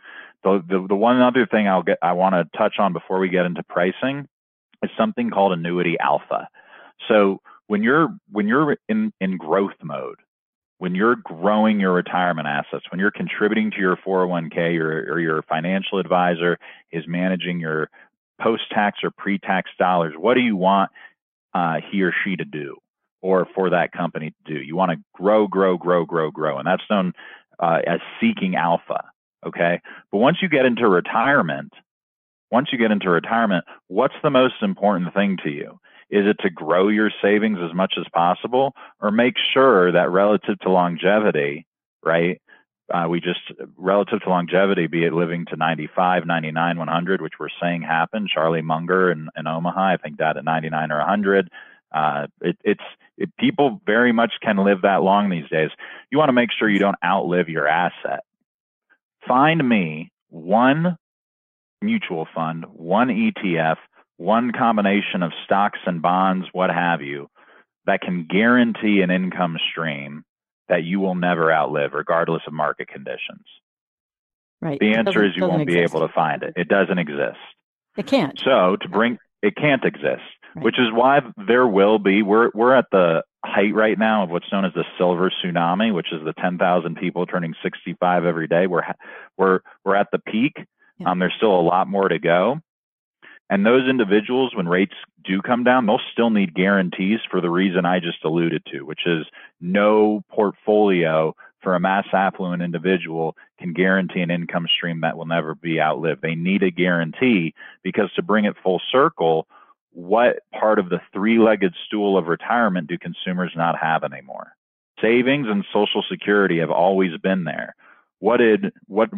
The one other thing I want to touch on before we get into pricing is something called annuity alpha. So when you're in growth mode, when you're growing your retirement assets, when you're contributing to your 401k, or your financial advisor is managing your post-tax or pre-tax dollars, what do you want he or she to do, or for that company to do? You want to grow, and that's known as seeking alpha, okay? But once you get into retirement, what's the most important thing to you? Is it to grow your savings as much as possible, or make sure that relative to longevity, right? Relative to longevity, be it living to 95, 99, 100, which we're saying happened. Charlie Munger in Omaha, I think that at 99 or 100. People very much can live that long these days. You want to make sure you don't outlive your asset. Find me one mutual fund, one ETF, one combination of stocks and bonds, what have you, that can guarantee an income stream that you will never outlive, regardless of market conditions. Right. The answer is you Doesn't won't be exist. able to find it. It doesn't exist. It can't. So it can't exist, Right. which is why there will be, we're at the height right now of what's known as the silver tsunami, which is the 10,000 people turning 65 every day. We're at the peak. Yeah. There's still a lot more to go. And those individuals, when rates do come down, they'll still need guarantees for the reason I just alluded to, which is no portfolio for a mass affluent individual can guarantee an income stream that will never be outlived. They need a guarantee because, to bring it full circle, what part of the three-legged stool of retirement do consumers not have anymore? Savings and Social Security have always been there. What did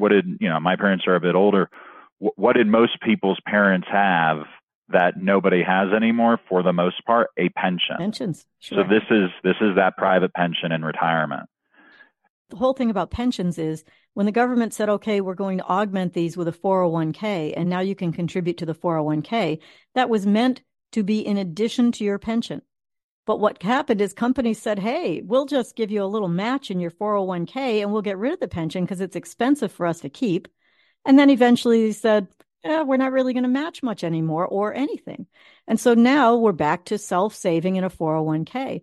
my parents are a bit older. What did most people's parents have that nobody has anymore? For the most part, a pension. Pensions. Sure. So this is that private pension in retirement. The whole thing about pensions is when the government said, okay, we're going to augment these with a 401k, and now you can contribute to the 401k, that was meant to be in addition to your pension. But what happened is companies said, hey, we'll just give you a little match in your 401k and we'll get rid of the pension because it's expensive for us to keep. And then eventually they said, we're not really going to match much anymore or anything. And so now we're back to self-saving in a 401k.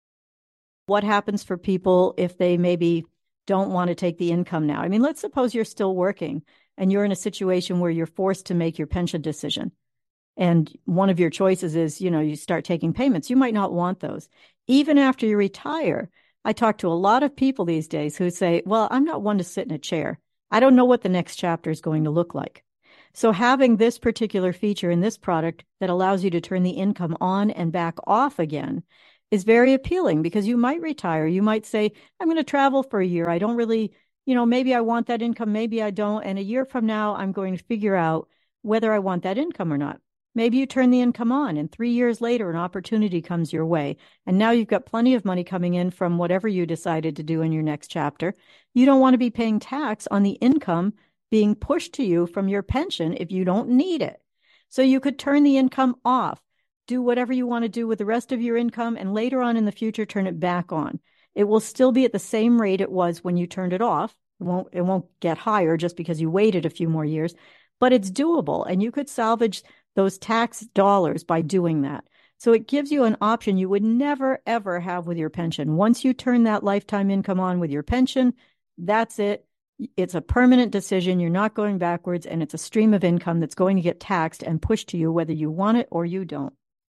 What happens for people if they maybe don't want to take the income now? I mean, let's suppose you're still working and you're in a situation where you're forced to make your pension decision. And one of your choices is, you start taking payments. You might not want those. Even after you retire, I talk to a lot of people these days who say, well, I'm not one to sit in a chair. I don't know what the next chapter is going to look like. So having this particular feature in this product that allows you to turn the income on and back off again is very appealing, because you might retire. You might say, I'm going to travel for a year. I don't really, maybe I want that income, maybe I don't. And a year from now, I'm going to figure out whether I want that income or not. Maybe you turn the income on and 3 years later, an opportunity comes your way. And now you've got plenty of money coming in from whatever you decided to do in your next chapter. You don't want to be paying tax on the income being pushed to you from your pension if you don't need it. So you could turn the income off, do whatever you want to do with the rest of your income, and later on in the future, turn it back on. It will still be at the same rate it was when you turned it off. It won't get higher just because you waited a few more years, but it's doable. And you could salvage those tax dollars by doing that. So it gives you an option you would never, ever have with your pension. Once you turn that lifetime income on with your pension, that's it. It's a permanent decision. You're not going backwards, and it's a stream of income that's going to get taxed and pushed to you whether you want it or you don't.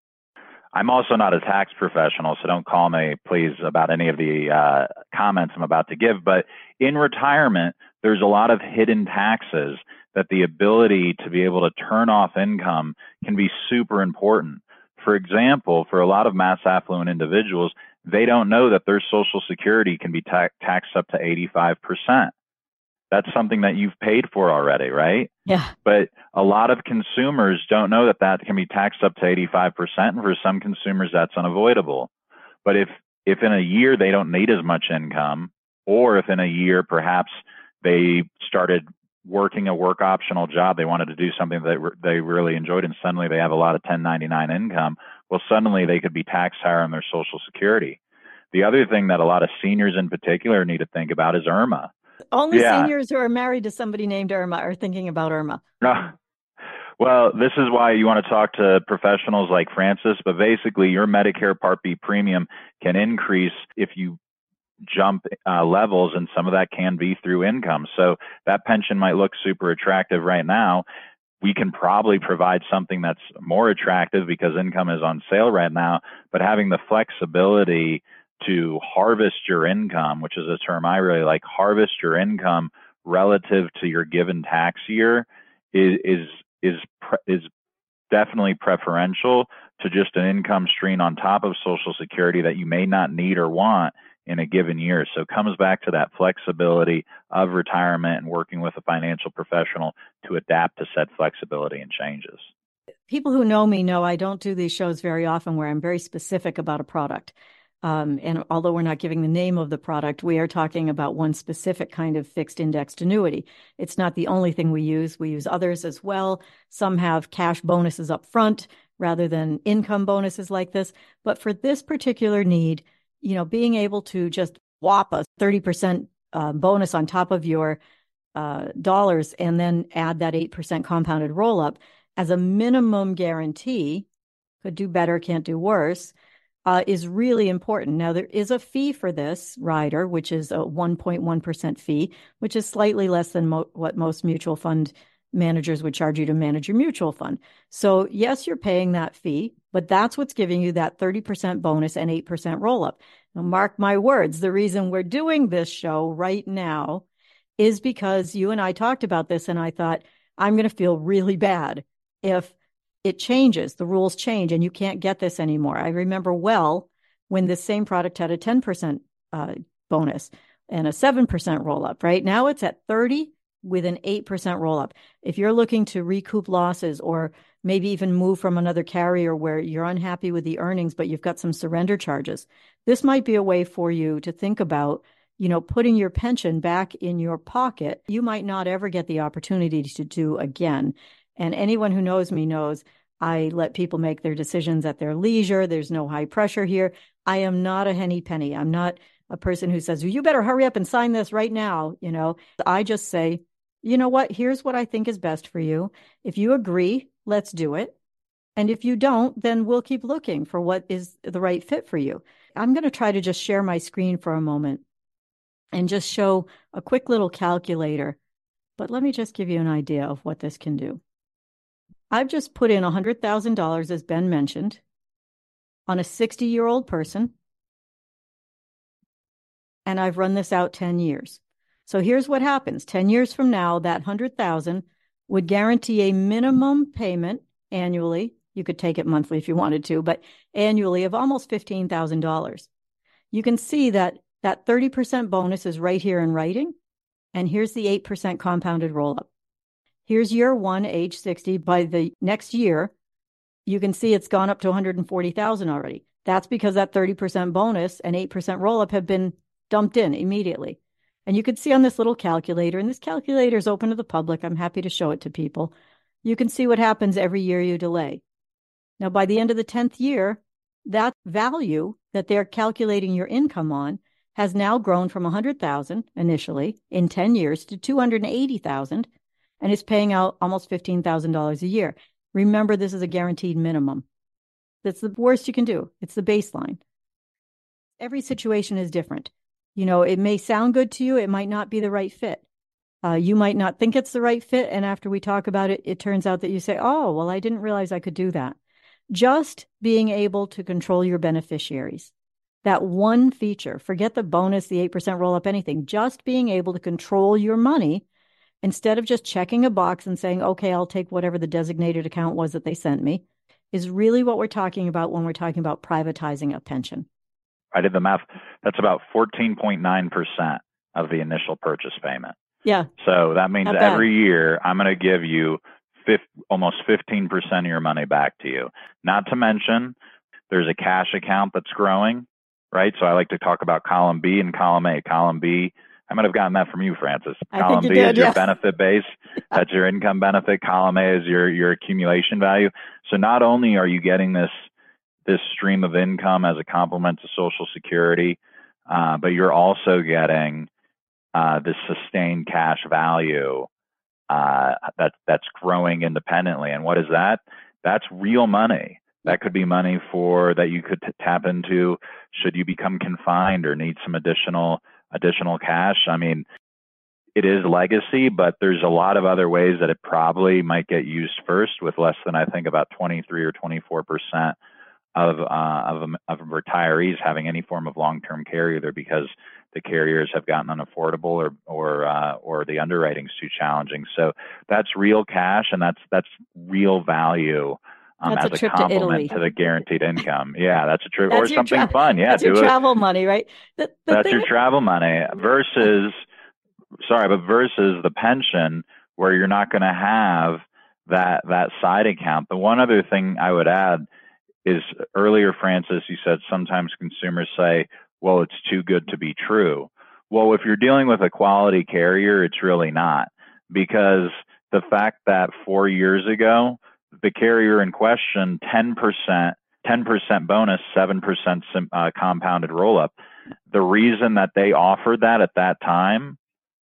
I'm also not a tax professional, so don't call me, please, about any of the comments I'm about to give. But in retirement, there's a lot of hidden taxes that the ability to be able to turn off income can be super important. For example, for a lot of mass affluent individuals, they don't know that their Social Security can be taxed up to 85%. That's something that you've paid for already, right? Yeah. But a lot of consumers don't know that that can be taxed up to 85%. And for some consumers, that's unavoidable. But if in a year they don't need as much income, or if in a year perhaps they started working a work optional job, they wanted to do something that they really enjoyed, and suddenly they have a lot of 1099 income, well, suddenly they could be taxed higher on their Social Security. The other thing that a lot of seniors in particular need to think about is IRMAA. Only seniors who are married to somebody named Irma are thinking about IRMAA. Well, this is why you want to talk to professionals like Francis, but basically your Medicare Part B premium can increase if you jump levels, and some of that can be through income. So that pension might look super attractive right now. We can probably provide something that's more attractive because income is on sale right now, but having the flexibility to harvest your income, which is a term I really like, harvest your income relative to your given tax year is definitely preferential to just an income stream on top of Social Security that you may not need or want in a given year. So it comes back to that flexibility of retirement and working with a financial professional to adapt to said flexibility and changes. People who know me know I don't do these shows very often where I'm very specific about a product. And although we're not giving the name of the product, we are talking about one specific kind of fixed indexed annuity. It's not the only thing we use. We use others as well. Some have cash bonuses up front rather than income bonuses like this. But for this particular need, being able to just whop a 30% bonus on top of your dollars and then add that 8% compounded roll up as a minimum guarantee, could do better, can't do worse, is really important. Now, there is a fee for this rider, which is a 1.1% fee, which is slightly less than what most mutual fund managers would charge you to manage your mutual fund. So yes, you're paying that fee, but that's what's giving you that 30% bonus and 8% roll up. Now, mark my words, the reason we're doing this show right now is because you and I talked about this, and I thought, I'm going to feel really bad if it changes, the rules change, and you can't get this anymore. I remember well when this same product had a 10% bonus and a 7% roll up. Right now it's at 30 with an 8% roll up. If you're looking to recoup losses or maybe even move from another carrier where you're unhappy with the earnings, but you've got some surrender charges, this might be a way for you to think about, putting your pension back in your pocket. You might not ever get the opportunity to do again. And anyone who knows me knows I let people make their decisions at their leisure. There's no high pressure here. I am not a henny penny. I'm not a person who says, well, you better hurry up and sign this right now. I just say, you know what? Here's what I think is best for you. If you agree, let's do it. And if you don't, then we'll keep looking for what is the right fit for you. I'm going to try to just share my screen for a moment and just show a quick little calculator. But let me just give you an idea of what this can do. I've just put in $100,000, as Ben mentioned, on a 60-year-old person. And I've run this out 10 years. So here's what happens. 10 years from now, that $100,000 would guarantee a minimum payment annually. You could take it monthly if you wanted to, but annually of almost $15,000. You can see that 30% bonus is right here in writing. And here's the 8% compounded roll-up. Here's year one, age 60. By the next year, you can see it's gone up to $140,000 already. That's because that 30% bonus and 8% roll-up have been dumped in immediately. And you can see on this little calculator, and this calculator is open to the public. I'm happy to show it to people. You can see what happens every year you delay. Now, by the end of the 10th year, that value that they're calculating your income on has now grown from $100,000 initially in 10 years to $280,000, and is paying out almost $15,000 a year. Remember, this is a guaranteed minimum. That's the worst you can do. It's the baseline. Every situation is different. It may sound good to you. It might not be the right fit. You might not think it's the right fit. And after we talk about it, it turns out that you say, oh, well, I didn't realize I could do that. Just being able to control your beneficiaries. That one feature, forget the bonus, the 8% roll up, anything, just being able to control your money instead of just checking a box and saying, okay, I'll take whatever the designated account was that they sent me, is really what we're talking about when we're talking about privatizing a pension. I did the math. That's about 14.9% of the initial purchase payment. Yeah. So that means every year I'm going to give you almost 15% of your money back to you. Not to mention there's a cash account that's growing, right? So I like to talk about column B and column A. Column B, I might have gotten that from you, Frances. Column B is your benefit base. That's your income benefit. Column A is your accumulation value. So not only are you getting this stream of income as a complement to Social Security, but you're also getting this sustained cash value that's growing independently. And what is that? That's real money. That could be money that you could tap into should you become confined or need some additional cash. I mean, it is legacy, but there's a lot of other ways that it probably might get used first, with less than, I think, about 23 or 24% of retirees having any form of long-term care, either because the carriers have gotten unaffordable or the underwriting's too challenging. So that's real cash, and that's real value. As a complement to the guaranteed income. Yeah, that's a trip or something fun. Yeah, that's your travel money, right? That's your travel money versus the pension, where you're not going to have that side account. The one other thing I would add is, earlier, Frances, you said sometimes consumers say, well, it's too good to be true. Well, if you're dealing with a quality carrier, it's really not, because the fact that 4 years ago, the carrier in question, 10% bonus, 7% compounded roll-up. The reason that they offered that at that time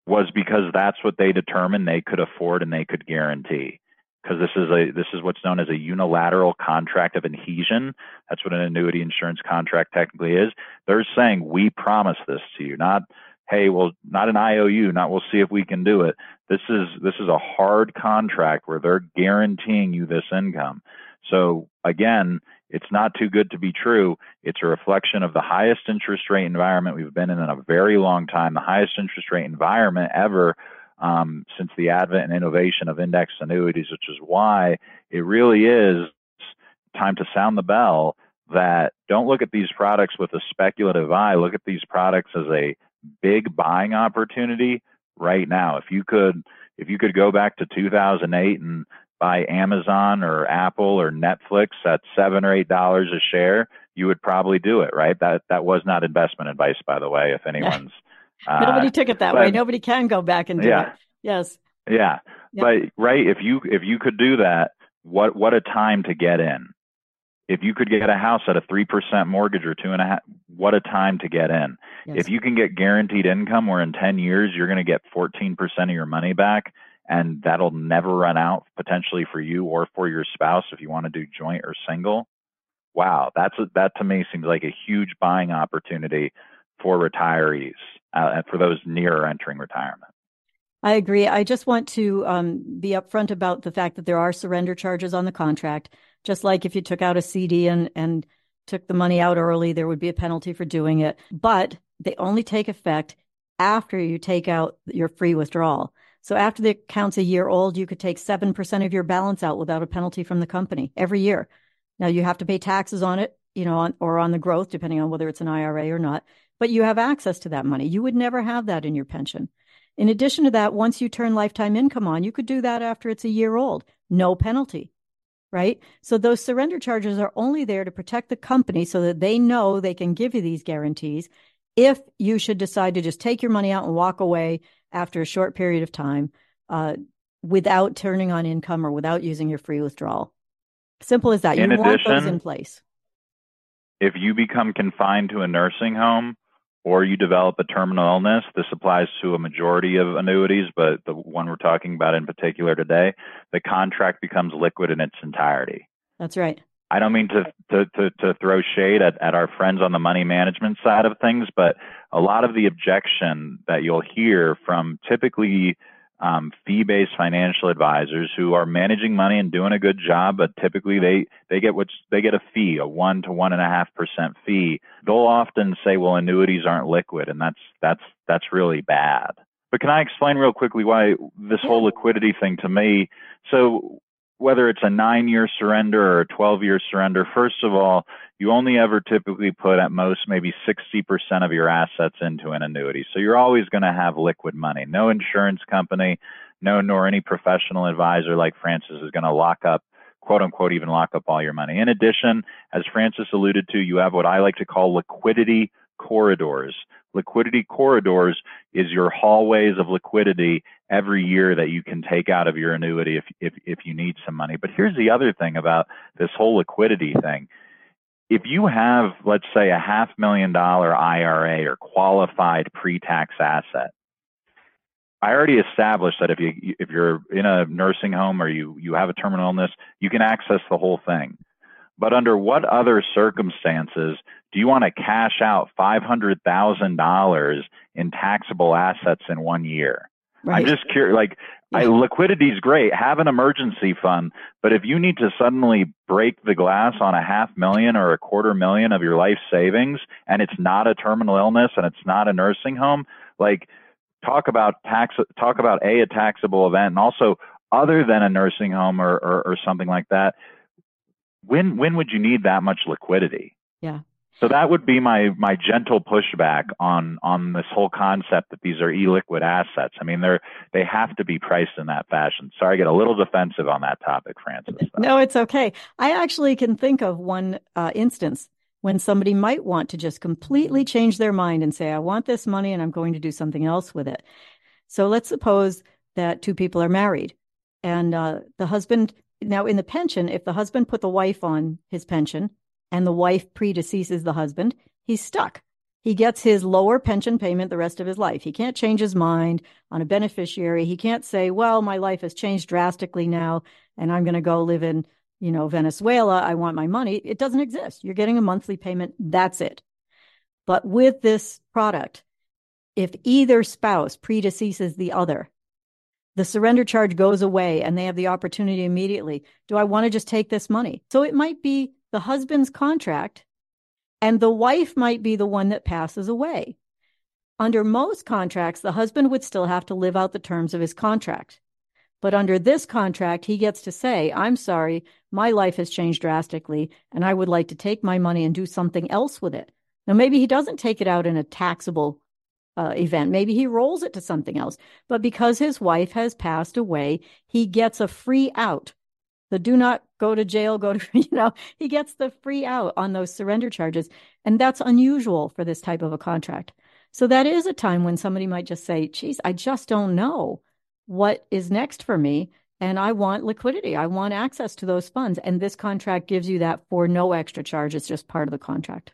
was because that's what they determined they could afford and they could guarantee. Because this is what's known as a unilateral contract of adhesion. That's what an annuity insurance contract technically is. They're saying, we promise this to you, not, hey, well, not an IOU, not we'll see if we can do it. This is a hard contract where they're guaranteeing you this income. So again, it's not too good to be true. It's a reflection of the highest interest rate environment we've been in a very long time, the highest interest rate environment ever since the advent and innovation of indexed annuities, which is why it really is time to sound the bell that don't look at these products with a speculative eye. Look at these products as a big buying opportunity right now. If you could go back to 2008 and buy Amazon or Apple or Netflix at $7 or $8 a share, you would probably do it, right? That was not investment advice, by the way, if anyone's nobody took it that way. Nobody can go back and do it. Yes. Yeah. But right, if you could do that, what a time to get in. If you could get a house at a 3% mortgage or 2.5%, what a time to get in. Yes. If you can get guaranteed income where in 10 years you're going to get 14% of your money back, and that'll never run out potentially for you or for your spouse if you want to do joint or single. Wow, that to me seems like a huge buying opportunity for retirees and for those nearer entering retirement. I agree. I just want to be upfront about the fact that there are surrender charges on the contract. Just like if you took out a CD and took the money out early, there would be a penalty for doing it. But they only take effect after you take out your free withdrawal. So after the account's a year old, you could take 7% of your balance out without a penalty from the company every year. Now you have to pay taxes on it, or on the growth, depending on whether it's an IRA or not. But you have access to that money. You would never have that in your pension. In addition to that, once you turn lifetime income on, you could do that after it's a year old. No penalty, right? So those surrender charges are only there to protect the company so that they know they can give you these guarantees if you should decide to just take your money out and walk away after a short period of time without turning on income or without using your free withdrawal. Simple as that. You want those in place. If you become confined to a nursing home or you develop a terminal illness, this applies to a majority of annuities, but the one we're talking about in particular today, the contract becomes liquid in its entirety. That's right. I don't mean to throw shade at our friends on the money management side of things, but a lot of the objection that you'll hear from typically fee-based financial advisors who are managing money and doing a good job, but typically they get a fee, a 1 to 1.5% fee. They'll often say, well, annuities aren't liquid, and that's really bad. But can I explain real quickly why this whole liquidity thing to me? So whether it's a 9-year surrender or a 12-year surrender, first of all, you only ever typically put at most maybe 60% of your assets into an annuity. So you're always going to have liquid money. No insurance company, nor any professional advisor like Francis is going to lock up, quote unquote, even lock up all your money. In addition, as Francis alluded to, you have what I like to call liquidity corridors. Liquidity corridors is your hallways of liquidity every year that you can take out of your annuity if you need some money. But here's the other thing about this whole liquidity thing. If you have, let's say, a $500,000 IRA or qualified pre-tax asset, I already established that if you're in a nursing home or you have a terminal illness, you can access the whole thing. But under what other circumstances do you want to cash out $500,000 in taxable assets in 1 year? Right. I'm just curious, liquidity is great. Have an emergency fund. But if you need to suddenly break the glass on $500,000 or $250,000 of your life savings, and it's not a terminal illness and it's not a nursing home, talk about a taxable event, and also other than a nursing home or something like that. When would you need that much liquidity? Yeah. So that would be my gentle pushback on this whole concept that these are illiquid assets. I mean, they have to be priced in that fashion. Sorry, I get a little defensive on that topic, Francis. No, it's okay. I actually can think of one instance when somebody might want to just completely change their mind and say, I want this money and I'm going to do something else with it. So let's suppose that two people are married and the husband, now in the pension, if the husband put the wife on his pension, and the wife predeceases the husband, he's stuck. he gets his lower pension payment the rest of his life. He can't change his mind on a beneficiary. He can't say, well, my life has changed drastically now, and I'm going to go live in, Venezuela. I want my money. It doesn't exist. You're getting a monthly payment. That's it. But with this product, if either spouse predeceases the other, the surrender charge goes away and they have the opportunity immediately. Do I want to just take this money? So it might be the husband's contract and the wife might be the one that passes away. Under most contracts, the husband would still have to live out the terms of his contract. But under this contract, he gets to say, I'm sorry, my life has changed drastically, and I would like to take my money and do something else with it. Now, maybe he doesn't take it out in a taxable event. Maybe he rolls it to something else. But because his wife has passed away, he gets a free out. The do not go to jail, he gets the free out on those surrender charges. And that's unusual for this type of a contract. So that is a time when somebody might just say, geez, I just don't know what is next for me. And I want liquidity. I want access to those funds. And this contract gives you that for no extra charge. It's just part of the contract.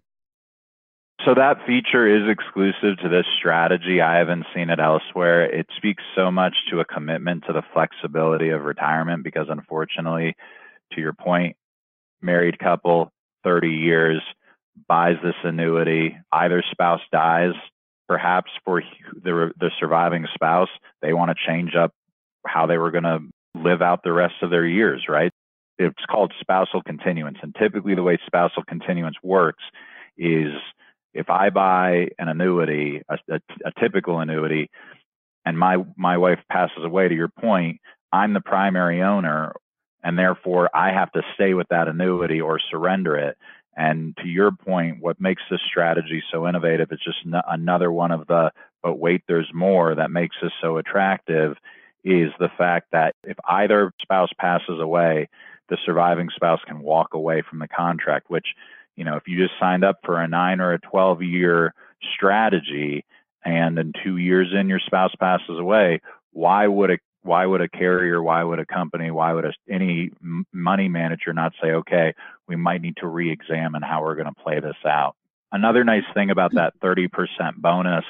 So that feature is exclusive to this strategy. I haven't seen it elsewhere. It speaks so much to a commitment to the flexibility of retirement because unfortunately, to your point, married couple, 30 years, buys this annuity, either spouse dies, perhaps for the surviving spouse, they want to change up how they were going to live out the rest of their years, right? It's called spousal continuance. And typically the way spousal continuance works is if I buy an annuity, a typical annuity, and my wife passes away, to your point, I'm the primary owner, and therefore I have to stay with that annuity or surrender it. And to your point, what makes this strategy so innovative is just another one of the, but wait, there's more that makes this so attractive, is the fact that if either spouse passes away, the surviving spouse can walk away from the contract, which, if you just signed up for a 9 or a 12-year strategy and in 2 years in your spouse passes away, why would a carrier, why would a company, why would any money manager not say, okay, we might need to re-examine how we're going to play this out? Another nice thing about that 30% bonus,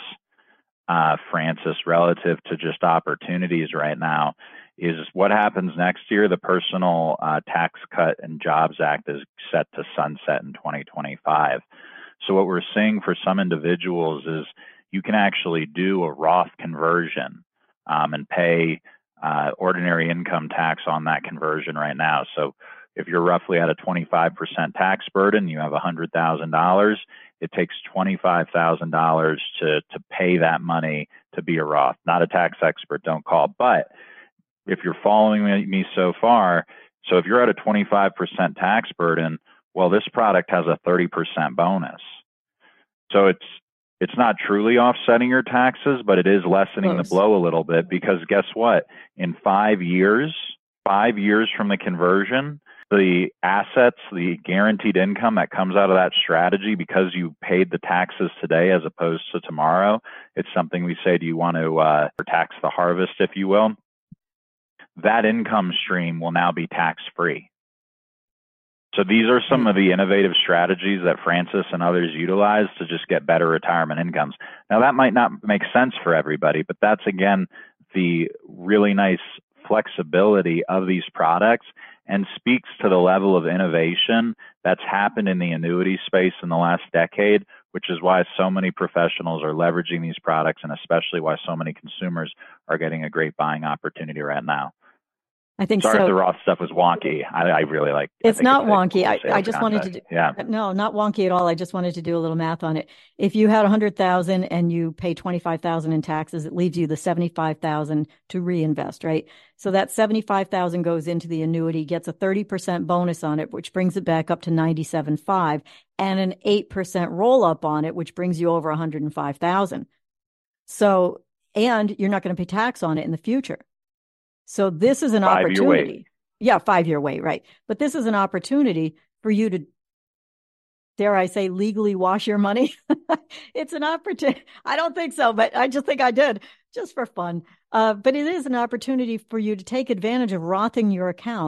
Francis, relative to just opportunities right now, is what happens next year. The Personal Tax Cut and Jobs Act is set to sunset in 2025. So what we're seeing for some individuals is you can actually do a Roth conversion and pay ordinary income tax on that conversion right now. So if you're roughly at a 25% tax burden, you have $100,000, it takes $25,000 to pay that money to be a Roth. Not a tax expert, don't call. But if you're following me so far, so if you're at a 25% tax burden, well, this product has a 30% bonus. So it's not truly offsetting your taxes, but it is lessening the blow a little bit, because guess what? In 5 years from the conversion, the assets, the guaranteed income that comes out of that strategy, because you paid the taxes today as opposed to tomorrow, it's something we say, do you want to tax the harvest, if you will? That income stream will now be tax-free. So these are some of the innovative strategies that Francis and others utilize to just get better retirement incomes. Now, that might not make sense for everybody, but that's, again, the really nice flexibility of these products and speaks to the level of innovation that's happened in the annuity space in the last decade, which is why so many professionals are leveraging these products, and especially why so many consumers are getting a great buying opportunity right now. I think Sorry so. If the Roth stuff was wonky. I really like it. It's not wonky. I just wanted to do, yeah. No, not wonky at all. I just wanted to do a little math on it. If you had $100,000 and you pay $25,000 in taxes, it leaves you the $75,000 to reinvest, right? So that $75,000 goes into the annuity, gets a 30% bonus on it, which brings it back up to $97,500, and an 8% roll up on it, which brings you over $105,000. So, and you're not going to pay tax on it in the future. So this is an opportunity. Yeah, 5-year wait, right. But this is an opportunity for you to, dare I say, legally wash your money. It's an opportunity. I don't think so, but I just think I did, just for fun. But it is an opportunity for you to take advantage of Rothing your account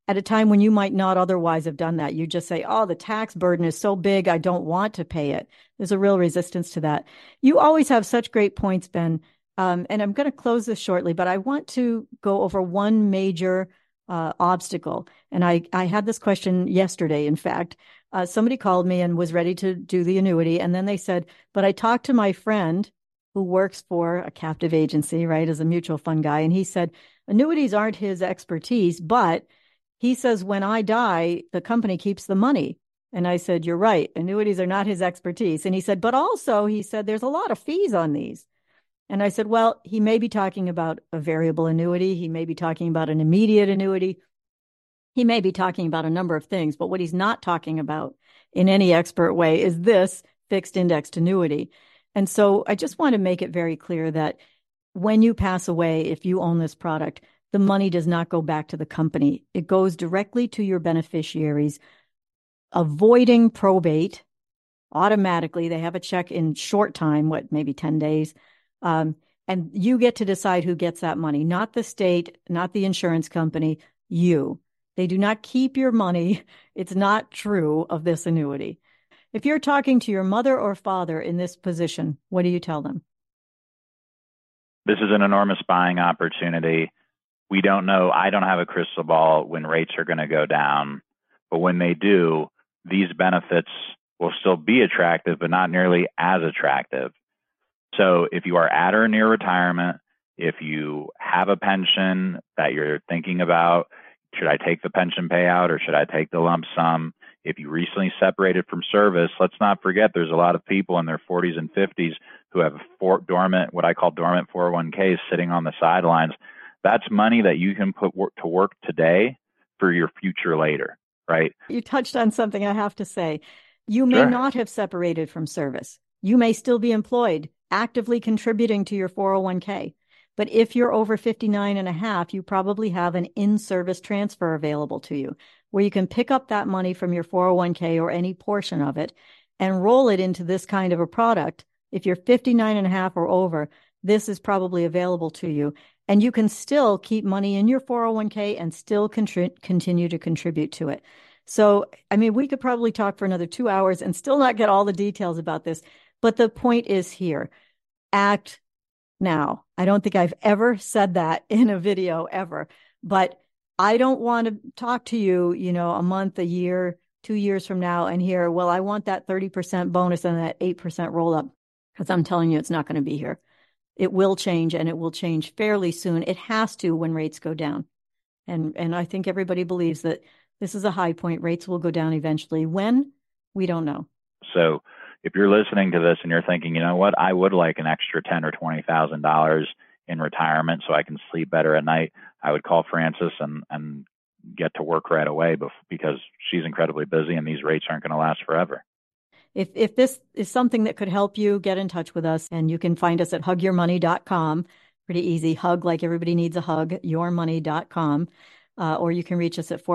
at a time when you might not otherwise have done that. You just say, oh, the tax burden is so big, I don't want to pay it. There's a real resistance to that. You always have such great points, Ben. And I'm going to close this shortly, but I want to go over one major obstacle. And I had this question yesterday, in fact. Somebody called me and was ready to do the annuity. And then they said, but I talked to my friend who works for a captive agency, right, as a mutual fund guy. And he said, annuities aren't his expertise, but he says, when I die, the company keeps the money. And I said, you're right. Annuities are not his expertise. And he said, but also, he said, there's a lot of fees on these. And I said, well, he may be talking about a variable annuity. He may be talking about an immediate annuity. He may be talking about a number of things, but what he's not talking about in any expert way is this fixed indexed annuity. And so I just want to make it very clear that when you pass away, if you own this product, the money does not go back to the company. It goes directly to your beneficiaries, avoiding probate automatically. They have a check in short time, maybe 10 days. And you get to decide who gets that money, not the state, not the insurance company, you. They do not keep your money. It's not true of this annuity. If you're talking to your mother or father in this position, what do you tell them? This is an enormous buying opportunity. We don't know. I don't have a crystal ball when rates are going to go down. But when they do, these benefits will still be attractive, but not nearly as attractive. So if you are at or near retirement, if you have a pension that you're thinking about, should I take the pension payout or should I take the lump sum? If you recently separated from service, let's not forget there's a lot of people in their 40s and 50s who have dormant, what I call dormant 401ks sitting on the sidelines. That's money that you can put to work today for your future later, right? You touched on something I have to say. You may not have separated from service. You may still be employed, actively contributing to your 401k. But if you're over 59 and a half, you probably have an in-service transfer available to you where you can pick up that money from your 401k or any portion of it and roll it into this kind of a product. If you're 59 and a half or over, this is probably available to you. And you can still keep money in your 401k and still continue to contribute to it. So, I mean, we could probably talk for another 2 hours and still not get all the details about this. But the point is here, act now. I don't think I've ever said that in a video ever, but I don't want to talk to you, a month, a year, 2 years from now and hear, well, I want that 30% bonus and that 8% roll up, because I'm telling you, it's not going to be here. It will change, and it will change fairly soon. It has to when rates go down. And I think everybody believes that this is a high point. Rates will go down eventually. When? We don't know. So if you're listening to this and you're thinking, you know what, I would like an extra $10,000 or $20,000 in retirement so I can sleep better at night, I would call Frances and get to work right away because she's incredibly busy and these rates aren't going to last forever. If this is something that could help you, get in touch with us, and you can find us at hugyourmoney.com. Pretty easy. Hug like everybody needs a hug, yourmoney.com. Or you can reach us at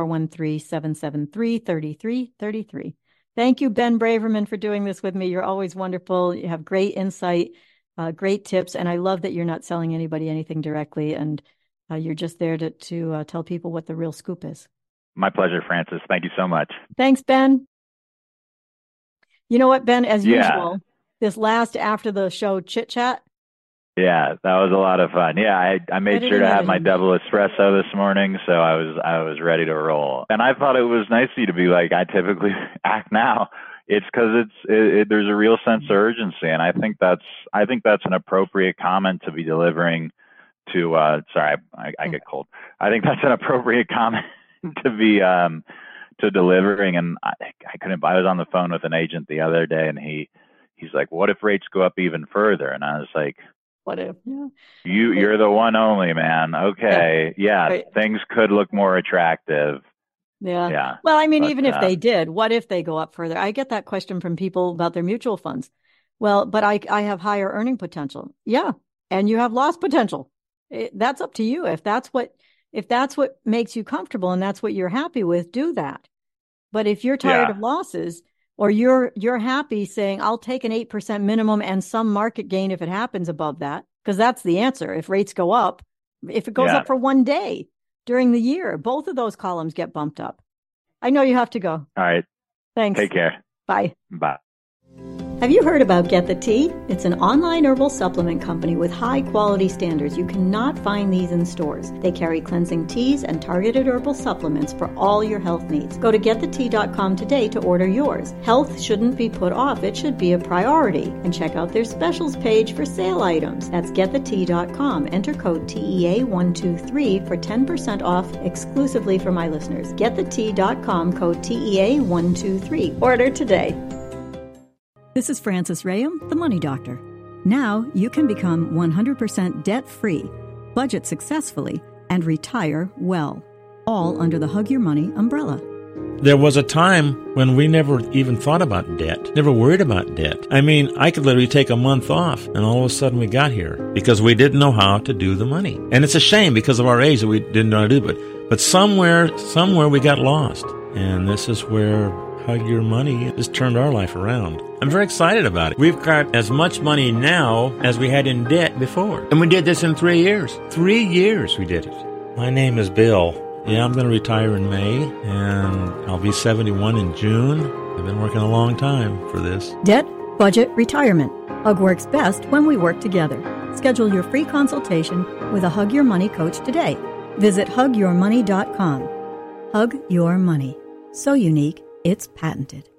413-773-3333. Thank you, Ben Braverman, for doing this with me. You're always wonderful. You have great insight, great tips, and I love that you're not selling anybody anything directly, and you're just there to tell people what the real scoop is. My pleasure, Frances. Thank you so much. Thanks, Ben. You know what, Ben, as usual, this last after the show chit-chat. Yeah, that was a lot of fun. Yeah, I made sure to have my double espresso this morning, so I was ready to roll. And I thought it was nice of you to be like, I typically act now. It's because there's a real sense of urgency, and I think that's an appropriate comment to be delivering to. Sorry, I get cold. I think that's an appropriate comment to be to delivering. And I was on the phone with an agent the other day, and he's like, "What if rates go up even further?" And I was like, what if? Yeah. You're the one only, man. Okay. Yeah. Right. Things could look more attractive. Yeah. Well, I mean, even if they did, what if they go up further? I get that question from people about their mutual funds. Well, but I have higher earning potential. Yeah. And you have loss potential. That's up to you. If that's what makes you comfortable and that's what you're happy with, do that. But if you're tired of losses, or you're happy saying, I'll take an 8% minimum and some market gain if it happens above that, because that's the answer. If rates go up, if it goes up for one day, during the year. Both of those columns get bumped up. I know you have to go. All right. Thanks. Take care. Bye. Bye. Have you heard about Get the Tea? It's an online herbal supplement company with high quality standards. You cannot find these in stores. They carry cleansing teas and targeted herbal supplements for all your health needs. Go to getthetea.com today to order yours. Health shouldn't be put off. It should be a priority. And check out their specials page for sale items. That's getthetea.com. Enter code TEA123 for 10% off exclusively for my listeners. Getthetea.com, code TEA123. Order today. This is Frances Rayam, the Money Doctor. Now you can become 100% debt-free, budget successfully, and retire well, all under the Hug Your Money umbrella. There was a time when we never even thought about debt, never worried about debt. I mean, I could literally take a month off, and all of a sudden we got here because we didn't know how to do the money. And it's a shame because of our age that we didn't know how to do it. But somewhere we got lost. And this is where Hug Your Money has turned our life around. I'm very excited about it. We've got as much money now as we had in debt before. And we did this in 3 years. 3 years we did it. My name is Bill. Yeah, I'm going to retire in May, and I'll be 71 in June. I've been working a long time for this. Debt, budget, retirement. Hug works best when we work together. Schedule your free consultation with a Hug Your Money coach today. Visit hugyourmoney.com. Hug Your Money. So unique, it's patented.